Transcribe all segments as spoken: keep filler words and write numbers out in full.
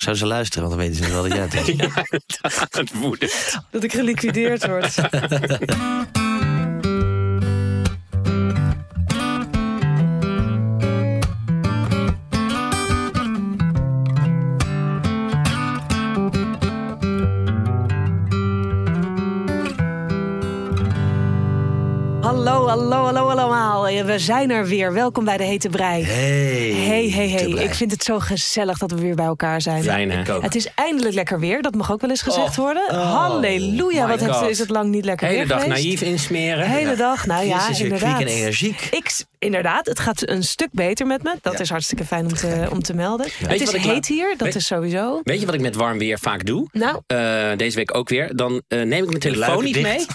Zou ze luisteren, want dan weten ze wel dat jij het is. Ja, het woede. Dat ik geliquideerd word. Hallo, hallo, hallo allemaal. We zijn er weer. Welkom bij de Hete Brei. Hey, hey, hey, hey. Ik vind het zo gezellig dat we weer bij elkaar zijn. Fijn, hè? Het is eindelijk lekker weer. Dat mag ook wel eens gezegd oh, worden. oh, Halleluja, wat heeft, God. is het lang niet lekker Hele weer dag geweest. naïef insmeren. Hele Ja. dag, nou ja, is weer inderdaad. kwiek en energiek. Ik, inderdaad, het gaat een stuk beter met me. Dat Ja. is hartstikke fijn om te, om te melden. je Het is wat ik heet la- hier, dat Weet- is sowieso. Weet je wat ik met warm weer vaak doe? Nou, Uh, deze week ook weer. Dan uh, neem ik mijn telefoon luiken niet mee.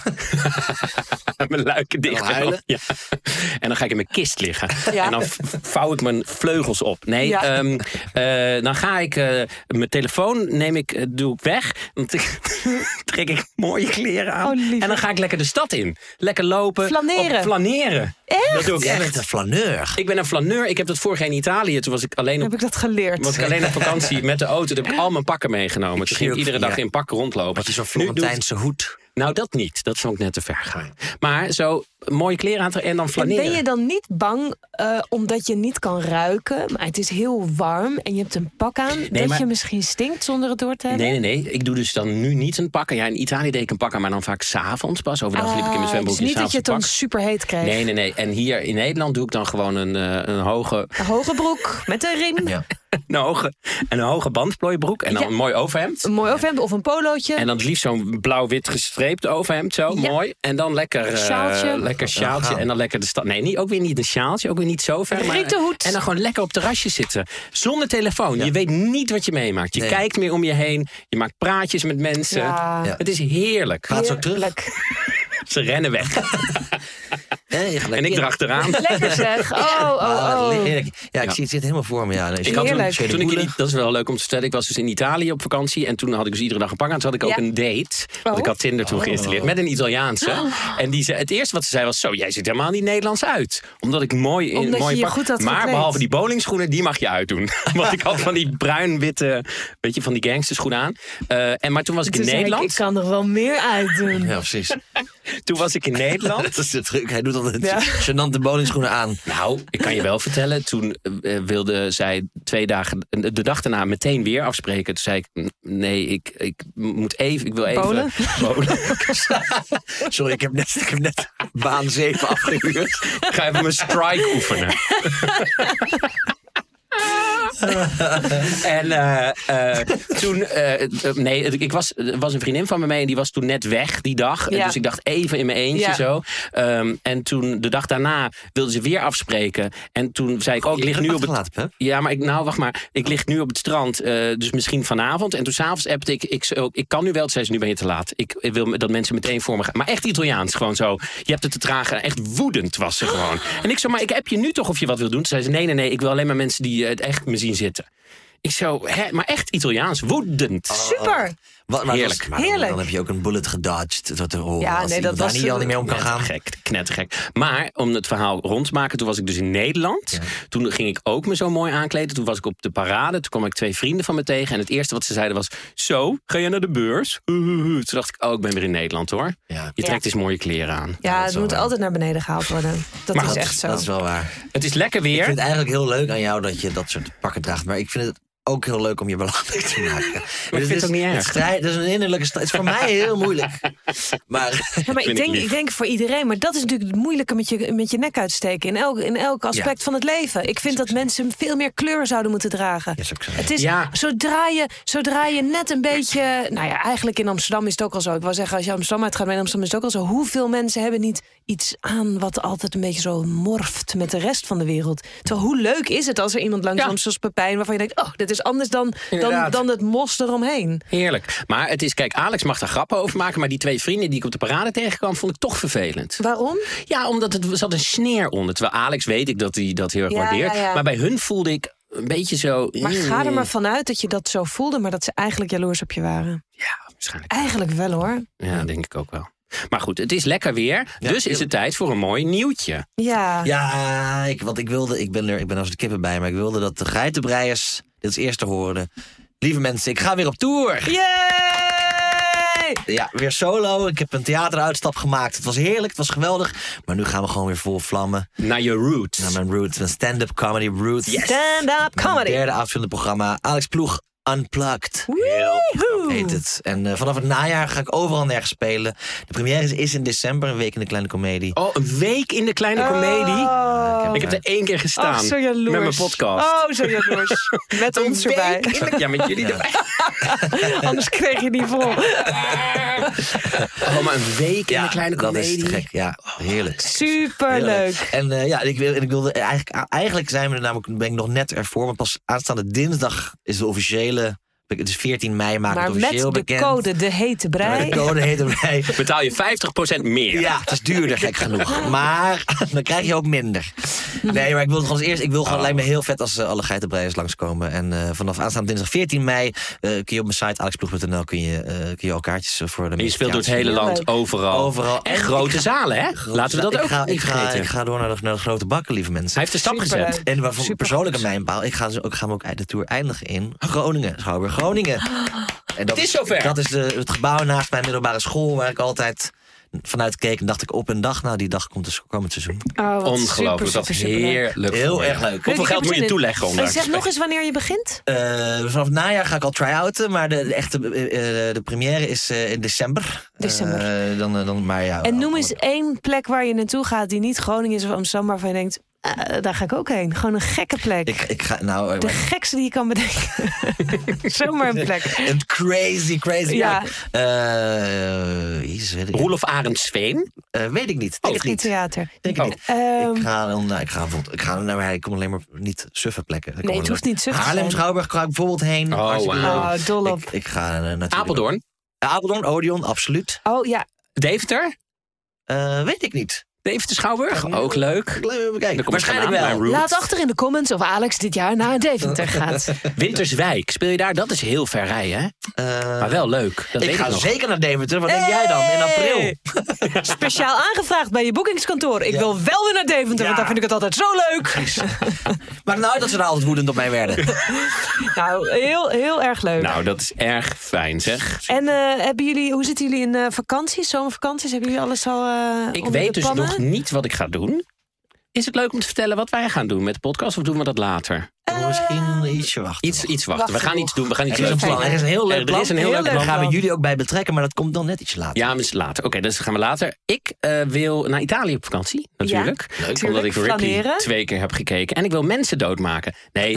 Mijn luiken dicht. Dan huilen. Ja. En dan ga ik in mijn kist liggen. Ja. En dan v- vouw ik mijn vleugels op. Nee, Ja. um, uh, dan ga ik uh, mijn telefoon neem ik, uh, doe ik weg. Dan t- trek ik mooie kleren aan. Oh, lieve. en dan ga ik lekker de stad in. Lekker lopen. Flaneren. Op flaneren. Echt? Dat doe ik Echt echt. een flaneur. Ik ben een flaneur. Ik heb dat vorig jaar in Italië. Toen was ik alleen op heb ik dat geleerd. was ik alleen op vakantie met de auto. Toen heb ik al mijn pakken meegenomen. Toen ging ik ook- iedere dag ja. in pakken rondlopen. Wat je zo'n Nu doe ik- Florentijnse hoed. Nou, dat niet. Dat vond ik net te ver gaan. Maar zo mooie kleren aan en dan En flaneren. ben je dan niet bang, uh, omdat je niet kan ruiken, maar het is heel warm en je hebt een pak aan, dat maar- je misschien stinkt zonder het door te hebben? Nee, nee, nee. Ik doe dus dan nu niet een pakken. Ja, in Italië deed ik een pakken, maar dan vaak 's avonds pas. Overdag liep ik in mijn Ah, zwembroekje. dus niet dat je het dan pak. super heet krijgt. Nee, nee, nee. En hier in Nederland doe ik dan gewoon een, uh, een, hoge, Een hoge broek met een riem, Ja. een, hoge, een hoge bandplooibroek. En dan Ja. een mooi overhemd. een mooi overhemd of een polootje. En dan het liefst zo'n blauw-wit gestreept overhemd. Zo, Ja. mooi. En dan lekker, uh, Sjaaltje. lekker sjaaltje. gaan. En dan lekker de stad. Nee, niet, ook weer niet een sjaaltje. Ook weer niet zo ver. Maar, Rieten hoed. en dan gewoon lekker op het terrasje zitten. Zonder telefoon. Ja. Je weet niet wat je meemaakt. Je Nee. kijkt meer om je heen. Je maakt praatjes met mensen. Ja. Ja. Het is heerlijk. Gaat ze ook terug? Heerlijk. Ze rennen weg. Nee, je gaat En ik lekker- erachteraan. Lekker zeg. Oh, oh, Ah, oh. heerlijk. Ja, ik Ja. zie het zit helemaal voor me. Ja, nee, Ik had toen, Heerlijk. toen ik in, dat is wel leuk om te vertellen. Ik was dus in Italië op vakantie. En toen had ik dus iedere dag een pak aan. Toen had ik ook Ja. een date. Want Oh. ik had Tinder toen geïnstalleerd. Met een Italiaanse. En die zei, het eerste wat ze zei was... Zo, jij ziet helemaal niet Nederlands uit. Omdat ik mooi in Omdat je mooie je pak... goed had Maar gekleed. behalve die bowlingschoenen, die mag je uitdoen. Want ik had van die bruin-witte... Weet je, van die gangsterschoenen aan. Uh, en, maar toen was ik in Toen zei ik, Nederland. ik kan er wel meer uitdoen. Ja, precies. Toen was ik in Nederland. Dat is de truc. Hij doet altijd Ja. gênante bowlingschoenen aan. Nou, ik kan je wel vertellen. Toen uh, wilde zij twee dagen, de dag daarna meteen weer afspreken. Toen zei ik, "N- nee, ik, ik moet even, ik wil even Bowlen? bowlen. Sorry, ik heb net, ik heb net baan zeven afgehuurd. Ik ga even mijn strike oefenen. en uh, uh, toen, uh, nee, ik was, er was een vriendin van me mee en die was toen net weg die dag. Ja. Dus ik dacht even in mijn eentje Ja. zo. Um, en toen de dag daarna wilde ze weer afspreken. En toen zei ik ook, ik lig nu op het... Laten, Pep. Ja, maar ik, nou, wacht maar. Ik lig nu op het strand, uh, dus misschien vanavond. En toen s'avonds appte ik, ik, ik, ik kan nu wel. Toen zei ze, nu ben je te laat. Ik, ik wil dat mensen meteen voor me gaan. Maar echt Italiaans, gewoon zo. Je hebt het te dragen. Echt woedend was ze gewoon. En ik zo, maar ik app je nu toch of je wat wil doen? Toen zei ze, nee, nee, nee. Ik wil alleen maar mensen die het echt me zien zitten. Ik zo, hè, maar echt Italiaans, woedend. Super. Wat, maar Heerlijk. dat is- maar Heerlijk. Dan heb je ook een bullet gedodged. Dat er, oh, Ja, als nee, iemand dat daar was niet al de- niet mee om kan gaan. Knettergek, knettergek. Maar om het verhaal rond te maken, toen was ik dus in Nederland. Ja. Toen ging ik ook me zo mooi aankleden. Toen was ik op de parade. Toen kwam ik twee vrienden van me tegen. En het eerste wat ze zeiden was, zo, ga je naar de beurs? Toen dacht ik, oh, ik ben weer in Nederland hoor. Ja. Je trekt eens mooie kleren aan. Ja, dat is het wel moet waar. altijd naar beneden gehaald worden. Dat Maar is dat- echt zo. Dat is wel waar. Het is lekker Ik weer. vind het eigenlijk heel leuk aan jou dat je dat soort pakken draagt. Maar ik vind het ook heel leuk om je belangrijk te maken. Maar vind het ook niet erg. Strijd, dat is een innerlijke strijd. Het is voor mij heel moeilijk. Maar Ja, maar ik vind ik denk, lief. ik denk voor iedereen, maar dat is natuurlijk het moeilijke met je, met je nek uitsteken. In elk, in elk aspect Ja. van het leven. Ik vind dat mensen veel meer kleur zouden moeten dragen. Ja, zou ik zeggen. Het is, Ja. zodra, je, zodra je net een beetje... Nou ja, eigenlijk in Amsterdam is het ook al zo. Ik wil zeggen, als je Amsterdam uitgaat, maar in Amsterdam is het ook al zo. Hoeveel mensen hebben niet iets aan wat altijd een beetje zo morft met de rest van de wereld? Terwijl, hoe leuk is het als er iemand langs Ja. komt zoals Pepijn, waarvan je denkt, oh, dit is anders dan, dan, Inderdaad. dan het mos eromheen. Heerlijk. Maar het is, kijk, Alex mag daar grappen over maken. Maar die twee vrienden die ik op de parade tegenkwam, vond ik toch vervelend. Waarom? Ja, omdat het er zat een sneer onder. Terwijl Alex weet ik dat hij dat heel erg Ja, waardeert. ja, ja. Maar bij hun voelde ik een beetje zo... Maar ga er maar vanuit dat je dat zo voelde, maar dat ze eigenlijk jaloers op je waren. Ja, waarschijnlijk. Eigenlijk wel hoor. Ja, denk ik ook wel. Maar goed, het is lekker weer. Ja, dus is het tijd voor een mooi nieuwtje. Ja. Ja, ik, want ik wilde, ik ben er, ik ben als de kippen bij, maar ik wilde dat de geitenbreiers dit als eerste hoorden. Lieve mensen, ik ga weer op tour. Yay! Ja, weer solo. Ik heb een theateruitstap gemaakt. Het was heerlijk, het was geweldig. Maar nu gaan we gewoon weer vol vlammen. Naar je roots. Naar mijn roots, mijn stand-up comedy roots. Yes. Stand-up comedy. De derde avond van het programma. Alex Ploeg Unplugged. Woehoe. Heet het. En uh, vanaf het najaar ga ik overal nergens spelen. De première is, is in december, een week in de Kleine Comedie. Oh, een week in de Kleine Comedie? Oh. Ik heb er één keer gestaan. Ach, zo jaloers. Met mijn podcast. Oh, zo jaloers. Met ons Een erbij. week in de- Ja, met jullie erbij. Anders kreeg je die vol. Oh, maar een week in de Kleine dat Comedie. is te gek. Ja, heerlijk. Superleuk. En uh, ja, ik, wil, en ik wilde eigenlijk, eigenlijk zijn we er namelijk, ben ik nog net ervoor. Want pas aanstaande dinsdag is de officiële. Het is veertien mei, maak Maar het officieel met de bekend. code de hete brei. Met de code hete brei. Betaal je vijftig procent meer. Ja, het is duurder, gek genoeg. Maar dan krijg je ook minder. Nee, maar ik wil het gewoon als eerst. Ik wil gewoon, Oh. lijkt me heel vet als uh, alle geitenbreiers langskomen. En uh, vanaf aanstaande dinsdag veertien mei uh, kun je op mijn site alexploeg punt n l kun je, uh, kun je al kaartjes voor de. En je speelt door het hele Heel land, leuk. overal. Overal. En En grote ik ga- zalen, hè? Laten we dat ik ook ga, niet ik ga, vergeten. ik ga door naar de, naar de grote bakken, lieve mensen. Hij heeft de stap Superleuk. gezet. En waarvan Supergoed. persoonlijk een mijnpaal. Ik ga, zo- ik ga hem ook de tour eindigen in Groningen. Schouwburg Groningen. En dat Het is zover. Dat is de, het gebouw naast mijn middelbare school waar ik altijd vanuit keek en dacht ik op een dag. Nou, die dag komt dus komend seizoen. Oh, wat Ongelooflijk, super, dat super, superleuk. heerlijk. Heel voor je. erg leuk. Hoeveel Ik heb geld er moet je zin in. toeleggen om En daar zeg te nog eens wanneer je begint. Uh, vanaf het najaar ga ik al try-outen, maar de, de echte uh, uh, de première is uh, in december. December. Uh, dan, uh, dan, maar ja, En noem eens één plek waar je naartoe gaat die niet Groningen is of Amsterdam, waarvan je denkt, uh, daar ga ik ook heen. Gewoon een gekke plek. Ik, ik ga, nou, uh, De gekste die je kan bedenken. Zomaar een plek. een crazy, crazy. Ja. Uh, jezus, weet ik, Roelof Arendsveen. uh, weet ik niet. Denk het Geen niet. theater. Denk het Oh. niet. Ehm, Ik ga dan, nou, ik ga bijvoorbeeld, ik ga, nou, ik kom alleen maar niet suffe plekken. Ik Nee, kom het er- hoeft niet suf te Haarlem, zijn. Schouwburg ga ik bijvoorbeeld heen. Oh, Hartstikke wauw. leuk. Oh, dol op. Ik, ik ga uh, natuurlijk... Apeldoorn. Apeldoorn, Odeon, absoluut. Oh ja, Deventer. Uh, weet ik niet. Deventer Schouwburg. Ja, Ook leuk. Even bekijken. Dan kom ik Waarschijnlijk vandaan, wel. mijn roots. laat achter in de comments of Alex dit jaar naar Deventer gaat. Winterswijk. Speel je daar? Dat is heel ver rijden, hè? Uh, Maar wel leuk. Dat ik weet ga ik nog. zeker naar Deventer. Wat denk jij dan? In april. Speciaal aangevraagd bij je boekingskantoor. Ik Ja. wil wel weer naar Deventer, Ja. want daar vind ik het altijd zo leuk. Maar nou uit dat ze daar altijd woedend op mij werden. Nou, heel, heel erg leuk. Nou, dat is erg fijn, zeg. En uh, hebben jullie, hoe zitten jullie in uh, vakanties, zomervakanties? Hebben jullie alles al uh, Ik onder weet de dus pannen? nog niet wat ik ga doen. Is het leuk om te vertellen wat wij gaan doen met de podcast? Of doen we dat later? Uh, Misschien ietsje wachten. Iets, iets wachten. We wachten gaan nog. iets doen. We gaan iets Er is een leuks plan. doen. Er is een heel leuk Er plan. is een heel Heel leuk leuk plan. Daar gaan we plan. jullie ook bij betrekken, maar dat komt dan net iets later. Ja, maar later. Oké, dus dat gaan we later. Ik uh, wil naar Italië op vakantie, natuurlijk. Ja, Leuk, tuurlijk. omdat ik Ripley Flaneren. twee keer heb gekeken. En ik wil mensen doodmaken. Nee,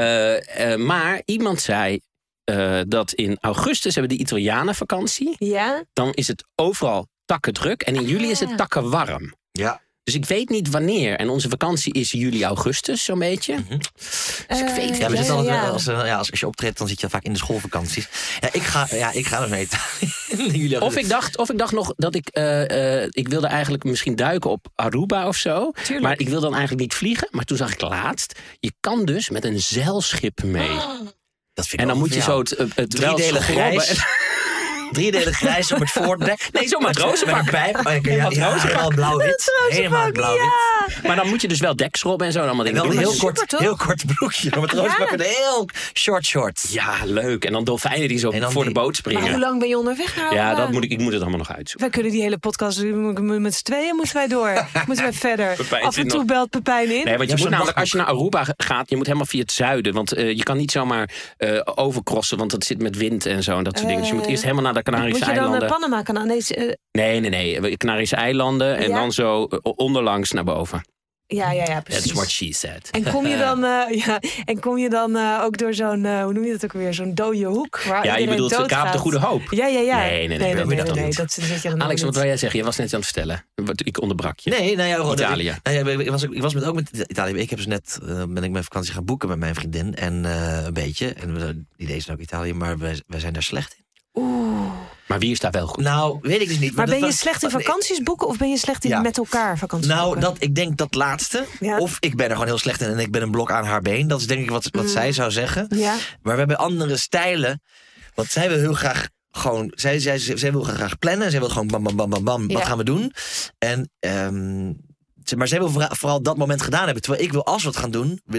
uh, uh, maar iemand zei uh, dat in augustus hebben de Italianen vakantie. Ja? Dan is het overal takken druk. En in juli is het takken warm. Ja. Dus ik weet niet wanneer. En onze vakantie is juli, augustus, zo'n beetje. Mhm. Dus ik Uh, weet Ja, we niet. zitten altijd, ja. Als, uh, ja, als, als je optreedt, dan zit je vaak in de schoolvakanties. Ja, ik ga, ja, ik ga dus naar Italië. Jullie Of ik, dacht, of ik dacht nog dat ik... uh, uh, ik wilde eigenlijk misschien duiken op Aruba of zo. Tuurlijk. Maar ik wil dan eigenlijk niet vliegen. Maar toen zag ik laatst... Je kan dus met een zeilschip mee. Dat vind ik En dan wel moet je voor zo jou. het, het wel Driedelig schrobben. grijs. Driedelig grijs op het voordek. Nee, zo'n matrozenpak. Met een pijp. Oh, ja, ja, ja, helemaal blauw-wit. Helemaal blauw-wit. Maar dan moet je dus wel dekschrobben en zo. En allemaal En dingen wel een doen. heel Maar- kort, toch? heel kort broekje. Een matrozenpak met een heel short short. Ja, leuk. En dan dolfijnen die zo En dan voor die- de boot Maar hoe springen. lang ben je onderweg naar Ja, Aruba? dat moet ik, ik moet het allemaal nog uitzoeken. Wij kunnen die hele podcast doen. Met z'n tweeën moeten wij door. Moeten wij verder. Pepijn Af en zit toe nog- belt Pepijn in. Nee, want je Ja, moet zo'n namelijk, als je naar dagboek. Aruba gaat, je moet helemaal via het zuiden. Want uh, je kan niet zomaar uh, overcrossen, want dat zit met wind en zo en dat soort dingen. Dus je moet Eh, eerst helemaal naar de Canarische Moet je dan eilanden. naar Panama kanaal? Nee, uh, Nee, nee, nee. Canarische eilanden en Ja? dan zo uh, onderlangs naar boven. ja, ja, ja, precies. That's what she said. En kom je dan, uh, ja, en kom je dan uh, ook door zo'n, uh, hoe noem je dat ook weer, zo'n dode hoek? Waar Ja, je iedereen bedoelt de doodgaat? Kaap de Goede Hoop. Ja, ja, ja. Nee, nee, nee, nee, we nee, dat nee, doen nee, niet. dat zit je dan Alex, nog wat wil jij zeggen? Je was net aan het vertellen. Wat- Ik onderbrak je. Nee, nou ja, gewoon- Italië. Nou ja, ik, was, ook- ik was met, ook met Italië. Ik heb dus net, uh, ben ik mijn vakantie gaan boeken met mijn vriendin. En uh, een beetje. En we, die deed ook Italië, maar wij, wij zijn daar slecht in. Oeh. Maar wie is daar wel goed? Nou, weet ik dus niet. Maar dat ben je was- slecht in wat- vakanties boeken of ben je slecht in Ja. met elkaar vakanties Nou, boeken? dat, ik denk dat laatste. Ja. Of ik ben er gewoon heel slecht in en ik ben een blok aan haar been. Dat is denk ik wat, wat Mm. zij zou zeggen. Ja. Maar we hebben andere stijlen. Want zij wil heel graag gewoon... Zij, zij, zij, zij wil graag plannen. Zij wil gewoon bam, bam, bam, bam, bam. Ja. Wat gaan we doen? En, ehm, ze- maar zij wil vooral, vooral dat moment gedaan hebben. Terwijl ik wil, als we het gaan doen, wil ik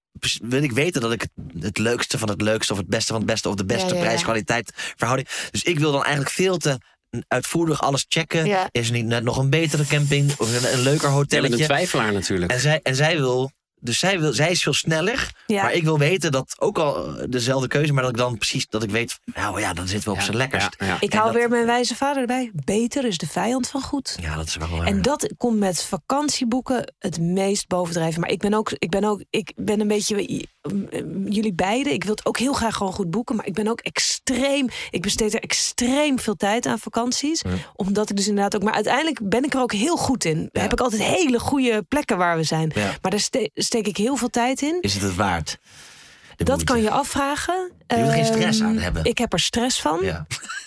wil ik weten dat ik het, het leukste van het leukste... of het beste van het beste of de beste Ja, ja, ja. prijs-kwaliteit verhouding. Dus ik wil dan eigenlijk veel te uitvoerig alles checken. Ja. Is er niet net nog een betere camping of een, een leuker Jij hotelletje? bent een twijfelaar natuurlijk. En zij, en zij wil... Dus zij, wil, zij is veel sneller, Ja. maar ik wil weten dat ook al dezelfde keuze, maar dat ik dan precies dat ik weet, nou ja, dan zitten we op zijn lekkerst. Ja, ja. Ik En hou dat- weer mijn wijze vader erbij. Beter is de vijand van goed. Ja, dat is wel waar. En dat komt met vakantieboeken het meest bovendrijven. Maar ik ben ook, ik ben ook, ik ben een beetje jullie beiden. Ik wil het ook heel graag gewoon goed boeken, maar ik ben ook extreem. Ik besteed er extreem veel tijd aan vakanties, Ja. omdat ik dus inderdaad ook. Maar uiteindelijk ben ik er ook heel goed in. Ja. Heb ik altijd hele goede plekken waar we zijn. Ja. Maar daar ste- steek ik heel veel tijd in. Is het het waard? De Dat moeite? kan je afvragen. Je moet er geen stress Ehm, aan hebben. Ik heb er stress van. Ja.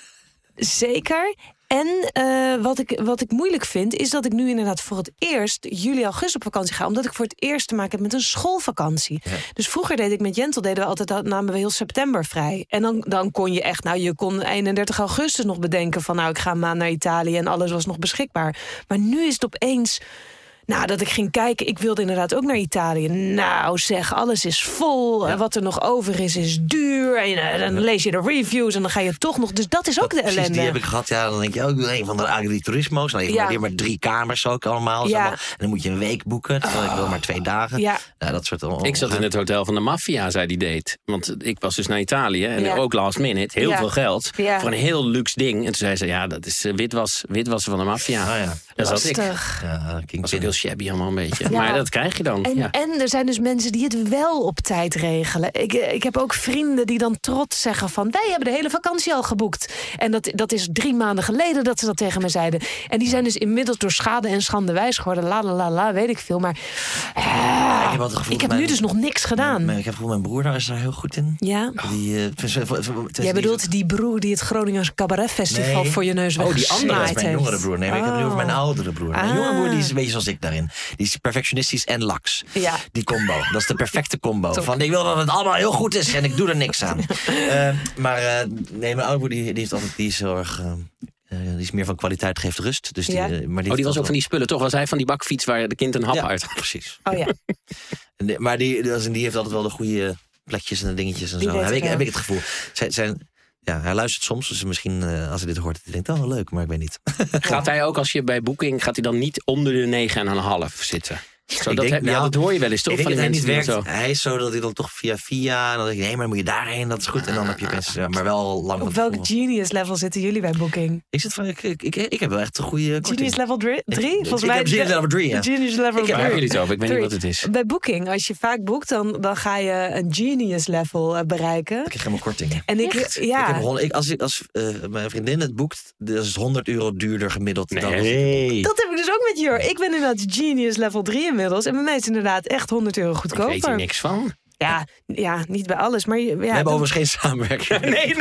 Zeker. En eh, wat, ik, wat ik moeilijk vind, is dat ik nu inderdaad voor het eerst juli, augustus op vakantie ga. Omdat ik voor het eerst te maken heb met een schoolvakantie. Ja. Dus vroeger deed ik met Jentel, deden we altijd, dat namen we heel september vrij. En dan, dan kon je echt, nou je kon eenendertig augustus nog bedenken van nou ik ga een maand naar Italië en alles was nog beschikbaar. Maar nu is het opeens... Nou, dat ik ging kijken, ik wilde inderdaad ook naar Italië. Nou zeg, alles is vol. Ja. En wat er nog over is, is duur. En uh, dan lees je de reviews en dan ga je toch nog... Dus dat is ook de Precies, ellende. die heb ik gehad. Ja, dan denk je, oh, ik wil een van de agriturismo's. Dan heeft Ja. maar weer maar drie kamers ook allemaal. Ja. allemaal. En dan moet je een week boeken, terwijl ik wil maar twee dagen. Ja. Nou, dat soort allemaal. Ik zat in het hotel van de maffia, zei die deed. Want ik was dus naar Italië en Ja. ook last minute. Heel Ja. veel geld Ja. voor een heel luxe ding. En toen zei ze, ja, dat is uh, witwas, witwassen van de maffia. Ah, ja. Daar zat ik. Lastig. Ja, Dat King was ook heel shabby allemaal een beetje. Ja. Maar dat krijg je dan. En, ja. en er zijn dus mensen die het wel op tijd regelen. Ik, ik heb ook vrienden die dan trots zeggen van... wij hebben de hele vakantie al geboekt. En dat, dat is drie maanden geleden dat ze dat tegen me zeiden. En die zijn dus inmiddels door schade en schande wijs geworden. La la la la, weet ik veel. Maar ah, ik heb, wel het gevoel ik dat heb nu mijn- dus nog niks gedaan. Maar ik heb het gevoel, mijn broer daar is daar heel goed in. Ja. Die, uh, v- v- v- v- Jij bedoelt die broer die het Groningens Cabaret Festival Nee. voor je neus Oh, die andere, dat is weggesnaaid mijn heeft. jongere broer. Nee, maar ik heb het nu over mijn Oh. oudere broer. Mijn Ah. jongere broer die is een beetje zoals ik daarin. Die is perfectionistisch en laks. Ja. Die combo. Dat is de perfecte combo. Top. Van ik wil dat het allemaal heel goed is en ik doe er niks aan. uh, maar uh, nee, mijn oude broer die, die, heeft altijd, die is heel erg... Uh, uh, die is meer van kwaliteit geeft rust. Dus die, Ja. uh, maar die, Oh, die heeft was ook wel- van die spullen, toch? Was hij van die bakfiets waar de kind een hap ja, uit? precies. Oh ja. En die- maar die, die, die heeft altijd wel de goede plekjes en de dingetjes en Die zo. weet Heb ik, het heb wel. ik het gevoel. Zijn, zijn, ja, hij luistert soms, dus misschien uh, als hij dit hoort, hij denkt, oh leuk, maar ik weet niet. Gaat hij ook als je bij Booking, gaat hij dan niet onder de negen en een half zitten? Zo, Ik dat, denk, heb, ja, nou, dat hoor je wel eens toch? Ik denk Van dat die hij niet mensen werkt. die zo... Hij is zo dat hij dan toch via via... En dan denk je, nee, maar dan moet je daarheen, dat is goed. En dan heb je opeens, ja, maar wel lang van Op welk tevoren. genius level zitten jullie bij Booking? Ik, zit van, ik, ik, ik, ik heb wel echt een goede korting. Genius level drie? Volgens ik mij heb Genius level drie, ja. Genius level Ik heb- Waar hebben jullie het over? Ik weet niet Drie. wat het is. Bij Booking, als je vaak boekt, dan, dan ga je een genius level eh, bereiken. Ik krijg helemaal korting. En ik, Ik ja, heb honderd, ik, als ik, als uh, mijn vriendin het boekt, dan is het honderd euro duurder gemiddeld. dan als ik- Nee. dat heb ik dus ook met Jur. Ik ben inderdaad genius level drie inmiddels. En bij mij is het inderdaad echt honderd euro Ik weet er goedkoper. niks van. Ja, ja, niet bij alles. Maar je- ja, We hebben dan- overigens geen samenwerking. Nee,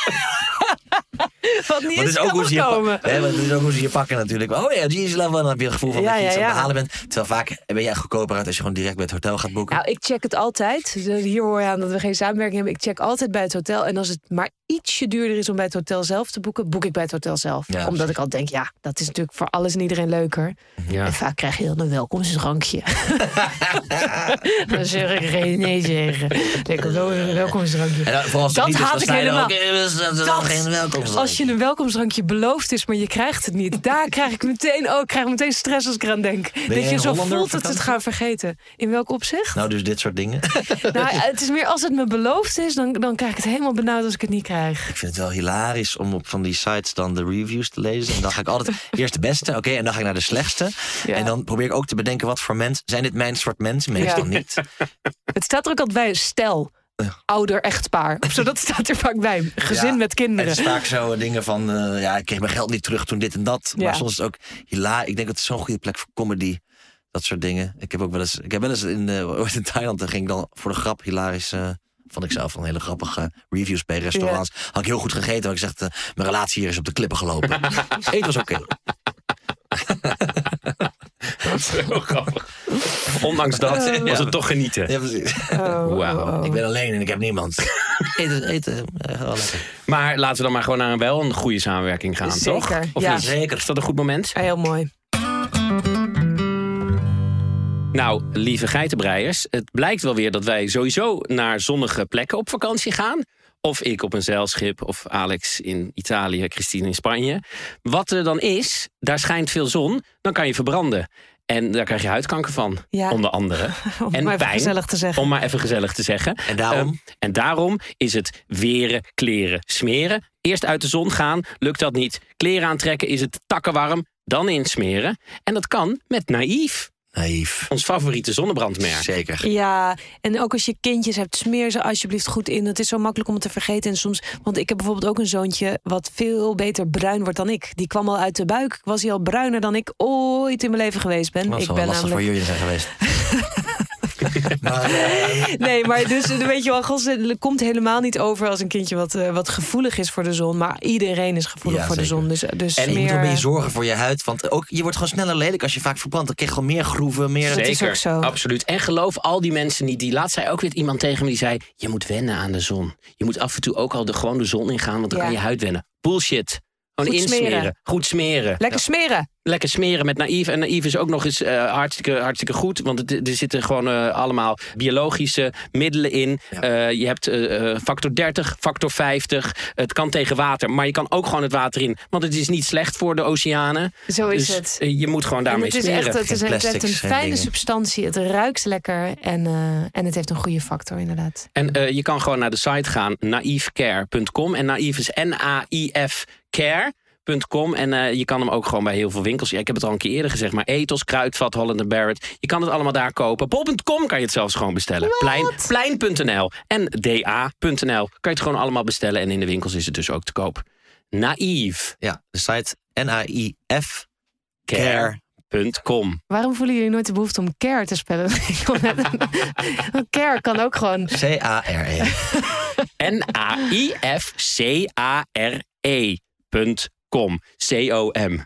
wat niet Want is, het is ook kan hoe nog ze je pa- komen. hè, want het is ook hoe ze je pakken natuurlijk. Oh ja, Genius level. En dan heb je het gevoel van Ja, dat je iets ja, aan het ja. behalen bent. Terwijl vaak ben je echt goedkoper uit als je gewoon direct bij het hotel gaat boeken. Nou, ik check het altijd. Dus hier hoor je aan dat we geen samenwerking hebben. Ik check altijd bij het hotel. En als het maar ietsje duurder is om bij het hotel zelf te boeken, boek ik bij het hotel zelf. Ja, Omdat precies. ik al denk, ja, dat is natuurlijk voor alles en iedereen leuker. Ja. En vaak krijg je dan een welkomstdrankje. Dan zeg ik geen nee zeggen. Lekker wel een welkomstdrankje. En dan, vooral als het Dat niet is, haat dan ik sta je er helemaal. ook, eh, dus dat is Dat- geen welkomst. Als je een welkomstdrankje beloofd is, maar je krijgt het niet. Daar krijg ik meteen, oh, ik krijg meteen stress als ik eraan denk. jij Dat je een zo Hollander voelt op dat ze het vakantie? gaan vergeten. In welk opzicht? Nou, dus dit soort dingen. Nou, het is meer als het me beloofd is, dan, dan krijg ik het helemaal benauwd als ik het niet krijg. Ik vind het wel hilarisch om op van die sites dan de reviews te lezen. En dan ga ik altijd eerst de beste, oké, en dan ga ik naar de slechtste. Ja. En dan probeer ik ook te bedenken wat voor mens. Zijn dit mijn soort mensen? Meestal Ja. niet. Het staat er ook altijd bij, stel, ouder echtpaar. Of zo, dat staat er vaak bij. Gezin Ja, met Het kinderen. is vaak zo eh, dingen van, eh, ja, ik kreeg mijn geld niet terug toen dit en dat. Ja. Maar soms is het ook hilarisch. Ik denk dat het zo'n goede plek voor comedy. Dat soort dingen. Ik heb ook wel eens, ik heb wel eens in, uh, ooit in Thailand, dan ging ik dan voor de grap hilarisch. Uh, vond ik zelf een hele grappige reviews bij restaurants. Had ik heel goed gegeten, want ik zeg, uh, mijn relatie hier is op de klippen gelopen. Eten was oké. Dat is heel grappig. Ondanks dat Uh, was ja. het toch genieten. Ja, precies. Oh, Wauw. oh, oh. Ik ben alleen en ik heb niemand. eten, eten, uh, wel lekker. Maar laten we dan maar gewoon naar een wel een goede samenwerking gaan, toch? Zeker, Of ja. niet? Zeker. Is dat een goed moment? Ja, heel mooi. Nou, lieve geitenbreiers, het blijkt wel weer dat wij sowieso naar zonnige plekken op vakantie gaan. Of ik op een zeilschip, of Alex in Italië, Christine in Spanje. Wat er dan is, daar schijnt veel zon, dan kan je verbranden. En daar krijg je huidkanker van, Ja. onder andere. Om en maar even pijn, gezellig te zeggen. om maar even gezellig te zeggen. En daarom? Um, en daarom is het weren, kleren, smeren. Eerst uit de zon gaan, lukt dat niet. Kleren aantrekken, is het takkenwarm, dan insmeren. En dat kan met Naïef. Naïef. Ons favoriete zonnebrandmerk. Zeker. Ja, en ook als je kindjes hebt, smeer ze alsjeblieft goed in. Het is zo makkelijk om het te vergeten. En soms, want ik heb bijvoorbeeld ook een zoontje wat veel beter bruin wordt dan ik. Die kwam al uit de buik. Was hij al bruiner dan ik ooit in mijn leven geweest ben. Dat ik zal ben wel lastig namelijk... voor jullie zijn geweest. maar, uh, Nee, maar dus weet je wel, Gos, het komt helemaal niet over als een kindje wat, uh, wat gevoelig is voor de zon. Maar iedereen is gevoelig Ja, voor zeker. de zon. Dus, dus en je meer... moet wel een beetje zorgen voor je huid. Want ook, je wordt gewoon sneller lelijk als je vaak verbrandt. Dan krijg je gewoon meer groeven, meer... Dat is Zeker, ook zo. absoluut. En geloof al die mensen niet. Die laatst zei ook weer iemand tegen me die zei: je moet wennen aan de zon. Je moet af en toe ook al de, gewoon de zon ingaan, want dan Ja. kan je huid wennen. Bullshit. Gewoon Goed insmeren. smeren. Goed smeren. Lekker smeren. Lekker smeren met Naïef. En Naïef is ook nog eens uh, hartstikke, hartstikke goed. Want het, er zitten gewoon uh, allemaal biologische middelen in. Ja. Uh, je hebt uh, factor dertig, factor vijftig. Het kan tegen water. Maar je kan ook gewoon het water in. Want het is niet slecht voor de oceanen. Zo is dus, het. Uh, je moet gewoon En daarmee het is smeren. echt, het is Geen echt een plastics, geen fijne dingen. substantie. Het ruikt lekker en, uh, en het heeft een goede factor inderdaad. En uh, je kan gewoon naar de site gaan, naïefcare punt com. En Naïef is N A I F care punt com. En uh, je kan hem ook gewoon bij heel veel winkels. Ja, ik heb het al een keer eerder gezegd, maar Ethos, Kruidvat, Holland en Barrett. Je kan het allemaal daar kopen. Bol punt com kan je het zelfs gewoon bestellen. Plein, plein punt n l en d a punt n l kan je het gewoon allemaal bestellen. En in de winkels is het dus ook te koop. Naïef Ja, de site N A I F care punt com. Waarom voelen jullie nooit de behoefte om care te spellen? Care kan ook gewoon... C A R E. N A I F C A R E punt com. C O M.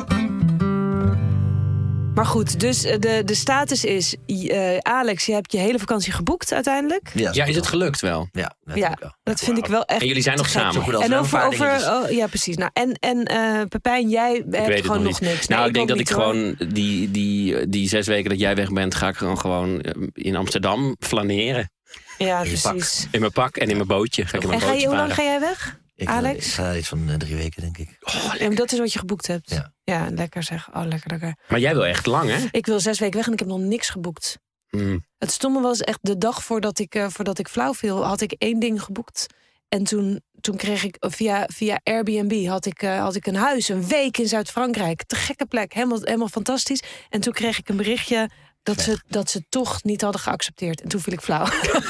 Maar goed, dus de, de status is... Uh, Alex, je hebt je hele vakantie geboekt uiteindelijk. Ja, Ja, is het gelukt wel? Ja, dat Ja, vind ik wel. dat vind ik wel echt... En jullie zijn nog te gek. samen? Zo goed als En wel een over, paar over dingetjes. oh, ja, precies. Nou, en en uh, Pepijn, jij hebt Ik weet het gewoon nog nog niet. niks. Nou, Nee, ik denk ook dat niet, ik hoor. gewoon die, die, die zes weken dat jij weg bent, ga ik gewoon, gewoon eh, in Amsterdam flaneren. Ja, in je pak. precies. In mijn pak en in mijn bootje. Ga ik in En mijn ga je, bootje hoe lang varen. ga jij weg? Ik, Alex? Ik ga iets van uh, drie weken, denk ik. Ja, maar dat is wat je geboekt hebt. Ja. Ja, lekker zeg. Oh, lekker, lekker. Maar jij wil echt lang, hè? Ik wil zes weken weg en ik heb nog niks geboekt. Hmm. Het stomme was echt de dag voordat ik, uh, voordat ik flauw viel, had ik één ding geboekt. En toen, toen kreeg ik via, via Airbnb had ik, uh, had ik een huis, een week in Zuid-Frankrijk. Te gekke plek, helemaal, helemaal fantastisch. En toen kreeg ik een berichtje dat ze, dat ze toch niet hadden geaccepteerd. En toen viel ik flauw.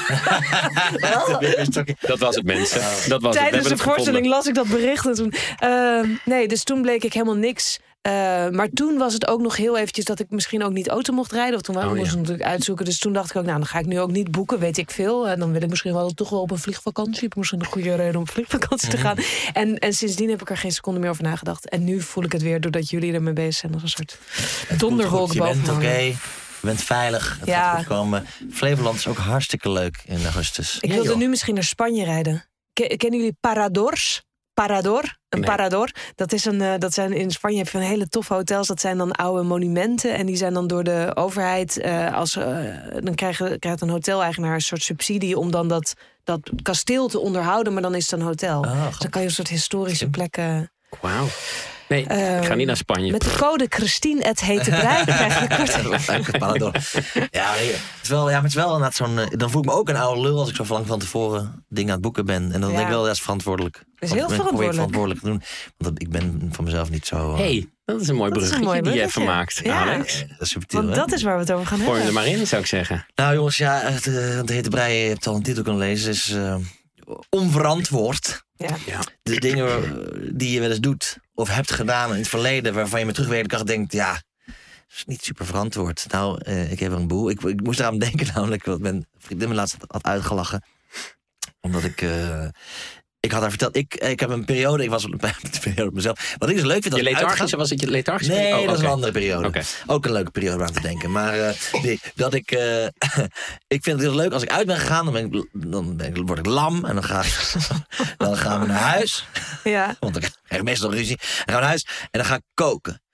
Dat was het, mensen. Dat was het. We Tijdens hebben de het voorstelling gevonden. las ik dat bericht. En toen, uh, nee, dus toen bleek ik helemaal niks. Uh, maar toen was het ook nog heel eventjes dat ik misschien ook niet auto mocht rijden. Of toen Oh, moest ja. ik natuurlijk uitzoeken. Dus toen dacht ik ook, nou, dan ga ik nu ook niet boeken, weet ik veel. En dan wil ik misschien wel toch wel op een vliegvakantie. Ik moest een goede reden om op vliegvakantie te gaan. En, en sindsdien heb ik er geen seconde meer over nagedacht. En nu voel ik het weer doordat jullie ermee bezig zijn als een soort donderwolk Je boven bent me oké, hangen. je bent veilig, het Ja. gaat goed komen. Flevoland is ook hartstikke leuk in augustus. Ik Ja, wilde joh. nu misschien naar Spanje rijden. Ken- Kennen jullie Paradors? Parador, een Nee. parador. Dat is een, uh, dat zijn in Spanje heb je van hele toffe hotels. Dat zijn dan oude monumenten en die zijn dan door de overheid uh, als uh, dan krijgen, krijgt een hoteleigenaar een soort subsidie om dan dat, dat kasteel te onderhouden, maar dan is het een hotel. Ah, Dus dan kan je een soort historische plekken. Wauw. Nee, Uh, ik ga niet naar Spanje. Met de code Christine het hete brei krijg je korting. Parador. Ja, maar het is wel, ja, maar het is wel inderdaad zo'n. uh, Dan voel ik me ook een oude lul als ik zo lang van tevoren dingen aan het boeken ben. En dan Ja. denk ik wel, dat is verantwoordelijk. is Want heel ik ben- probeer verantwoordelijk. verantwoordelijk te doen. Want dat- ik ben van mezelf niet zo. uh, hey, dat is een mooi Dat is een bruggetje mooi die je bruggetje. even maakt, Ja. Alex. eh, dat is subtiel, Want hè? dat is waar we het over gaan Gooi hem er hebben. maar in, zou ik zeggen. Nou jongens, ja, het, uh, de hete brei, je hebt al een titel kunnen lezen, is uh, onverantwoord. Ja. Ja. De dingen uh, die je wel eens doet of hebt gedaan in het verleden, waarvan je met terugwerkende kracht denkt, ja, dat is niet super verantwoord. Nou, uh, ik heb er een boel. Ik, ik moest eraan denken namelijk, want mijn vriendin me laatst had uitgelachen. Omdat ik... Uh, ik had haar verteld, ik, ik heb een periode, ik was op een periode op mezelf. Wat ik dus leuk vind als Je ik uitga- lethargische, was het je lethargische? Nee, Oh, dat is oké. een andere periode. Oké. Ook een leuke periode om aan te denken. Maar uh, nee, dat ik, uh, ik vind het heel leuk als ik uit ben gegaan, dan, ben ik, dan ben ik, word ik lam en dan, ga ik, dan gaan we naar huis. Ja. Want dan krijg ik meestal ruzie. Dan gaan we naar huis en dan ga ik koken.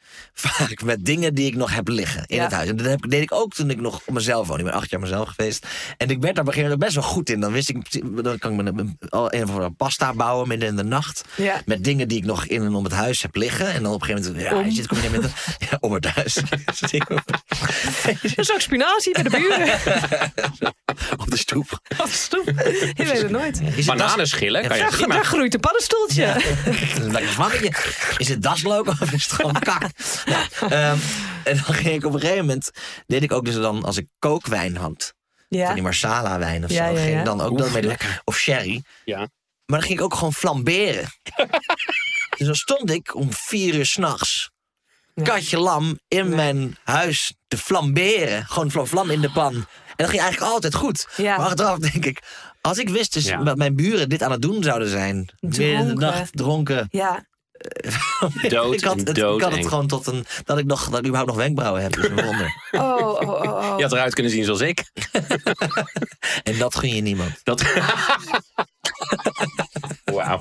vaak met dingen die ik nog heb liggen in Ja. het huis. En dat heb, deed ik ook toen ik nog op mezelf woonde. Ik ben acht jaar mezelf geweest. En ik werd daar op een gegeven moment best wel goed in. Dan wist ik, dan kan ik me een, een of andere pasta bouwen midden in de nacht. Ja. Met dingen die ik nog in en om het huis heb liggen. En dan op een gegeven moment, ja, Om. je zit kom je met een, ja, om het huis. Er is ook spinazie bij de buren. Op de stoep. Op de stoep. Je weet het nooit. Is het Bananenschillen kan je Daar, prima. daar groeit een paddenstoeltje. Ja. Een lekker vlammetje. Is het daslook of is het gewoon kak? Nou, um, en dan ging ik op een gegeven moment... deed ik ook dus dan, als ik kookwijn had... Ja. van die Marsala wijn of Ja, zo... ja, ging ja. ik dan ook Oef, dat mee doen. lekker. Of sherry. Ja. Maar dan ging ik ook gewoon flamberen. Dus dan stond ik om vier uur s'nachts... katje lam in mijn huis te flamberen. Gewoon vlam, vlam in de pan. En dat ging eigenlijk altijd goed. Ja. Maar achteraf denk ik... als ik wist dus Ja. dat mijn buren dit aan het doen zouden zijn... midden in de Dronken. nacht dronken... Ja. Dood ik had en het, ik dood had het eng. gewoon tot een... dat ik, nog, dat ik überhaupt nog wenkbrauwen heb. is een wonder. Oh, oh, oh, oh. Je had eruit kunnen zien zoals ik. En dat gun je niemand. Dat... Wauw.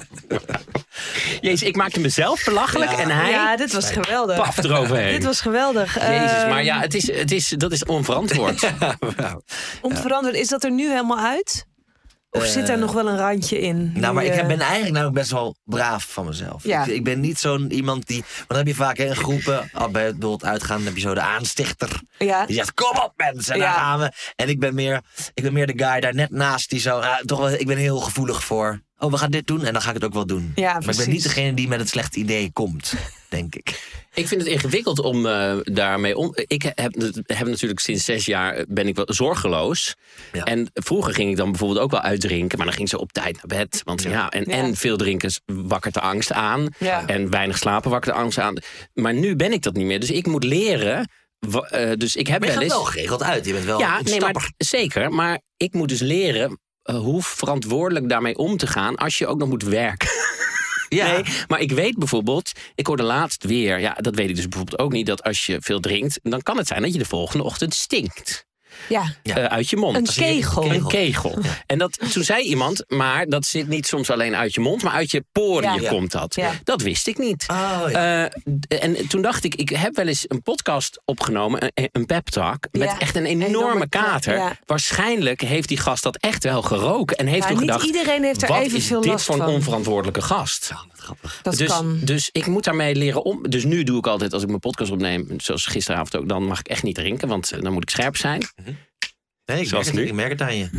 Jezus, ik maakte mezelf belachelijk Ja. en hij Ja, dit was geweldig. paf eroverheen. Dit was geweldig. Jezus, Eh, maar ja, het is, het is, dat is onverantwoord. Onverantwoord. Is dat er nu helemaal uit? Of Eh, zit er nog wel een randje in? Nou, maar Nu, ik eh, ben eigenlijk nou best wel braaf van mezelf. Ja. Ik, ik ben niet zo'n iemand die... Want dan heb je vaak hè, in groepen... Al bij bijvoorbeeld uitgaan, dan heb je zo de aanstichter. Ja. Die zegt, kom op mensen, daar Ja. gaan we. En ik ben meer, ik ben meer de guy daar net naast die zo... ah, toch wel, ik ben heel gevoelig voor... Oh, we gaan dit doen en dan ga ik het ook wel doen. Ja, maar ik ben precies. niet degene die met het slechte idee komt, denk ik. Ik vind het ingewikkeld om uh, daarmee om. Ik heb, heb natuurlijk sinds zes jaar ben ik wel zorgeloos. Ja. En vroeger ging ik dan bijvoorbeeld ook wel uitdrinken, maar dan ging ze op tijd naar bed. Want ja, ja en, Ja. en veel drinken wakkert de angst aan. Ja. En weinig slapen wakkert de angst aan. Maar nu ben ik dat niet meer. Dus ik moet leren. wa- uh, dus ik heb Maar je wel gaat eens. wel geregeld uit. Je bent wel Ja, een nee, stapper. maar zeker. Maar ik moet dus leren uh, hoe verantwoordelijk daarmee om te gaan als je ook nog moet werken. Ja. Nee, maar ik weet bijvoorbeeld, ik hoorde laatst weer, ja, dat weet ik dus bijvoorbeeld ook niet, dat als je veel drinkt, dan kan het zijn dat je de volgende ochtend stinkt. Ja. Ja. Uh, uit je mond. Een Als je- kegel. Een kegel. En dat, toen zei iemand, maar dat zit niet soms alleen uit je mond, maar uit je poriën Ja. komt dat. Ja. Dat wist ik niet. Oh, ja. Uh, d- en toen dacht ik, ik heb wel eens een podcast opgenomen, een, een pep talk, met Ja. echt een enorme, Enorme ka- kater. ja. Waarschijnlijk heeft die gast dat echt wel geroken en heeft Ja, toen niet gedacht, iedereen heeft er wat evenveel is dit last voor een van. onverantwoordelijke gast? Oh, wat grappig. Dat dus, kan. dus ik moet daarmee leren om. Dus nu doe ik altijd, als ik mijn podcast opneem, zoals gisteravond ook, dan mag ik echt niet drinken, want eh, dan moet ik scherp zijn. Nee, ik, Zoals merk het, nu. ik merk het aan je.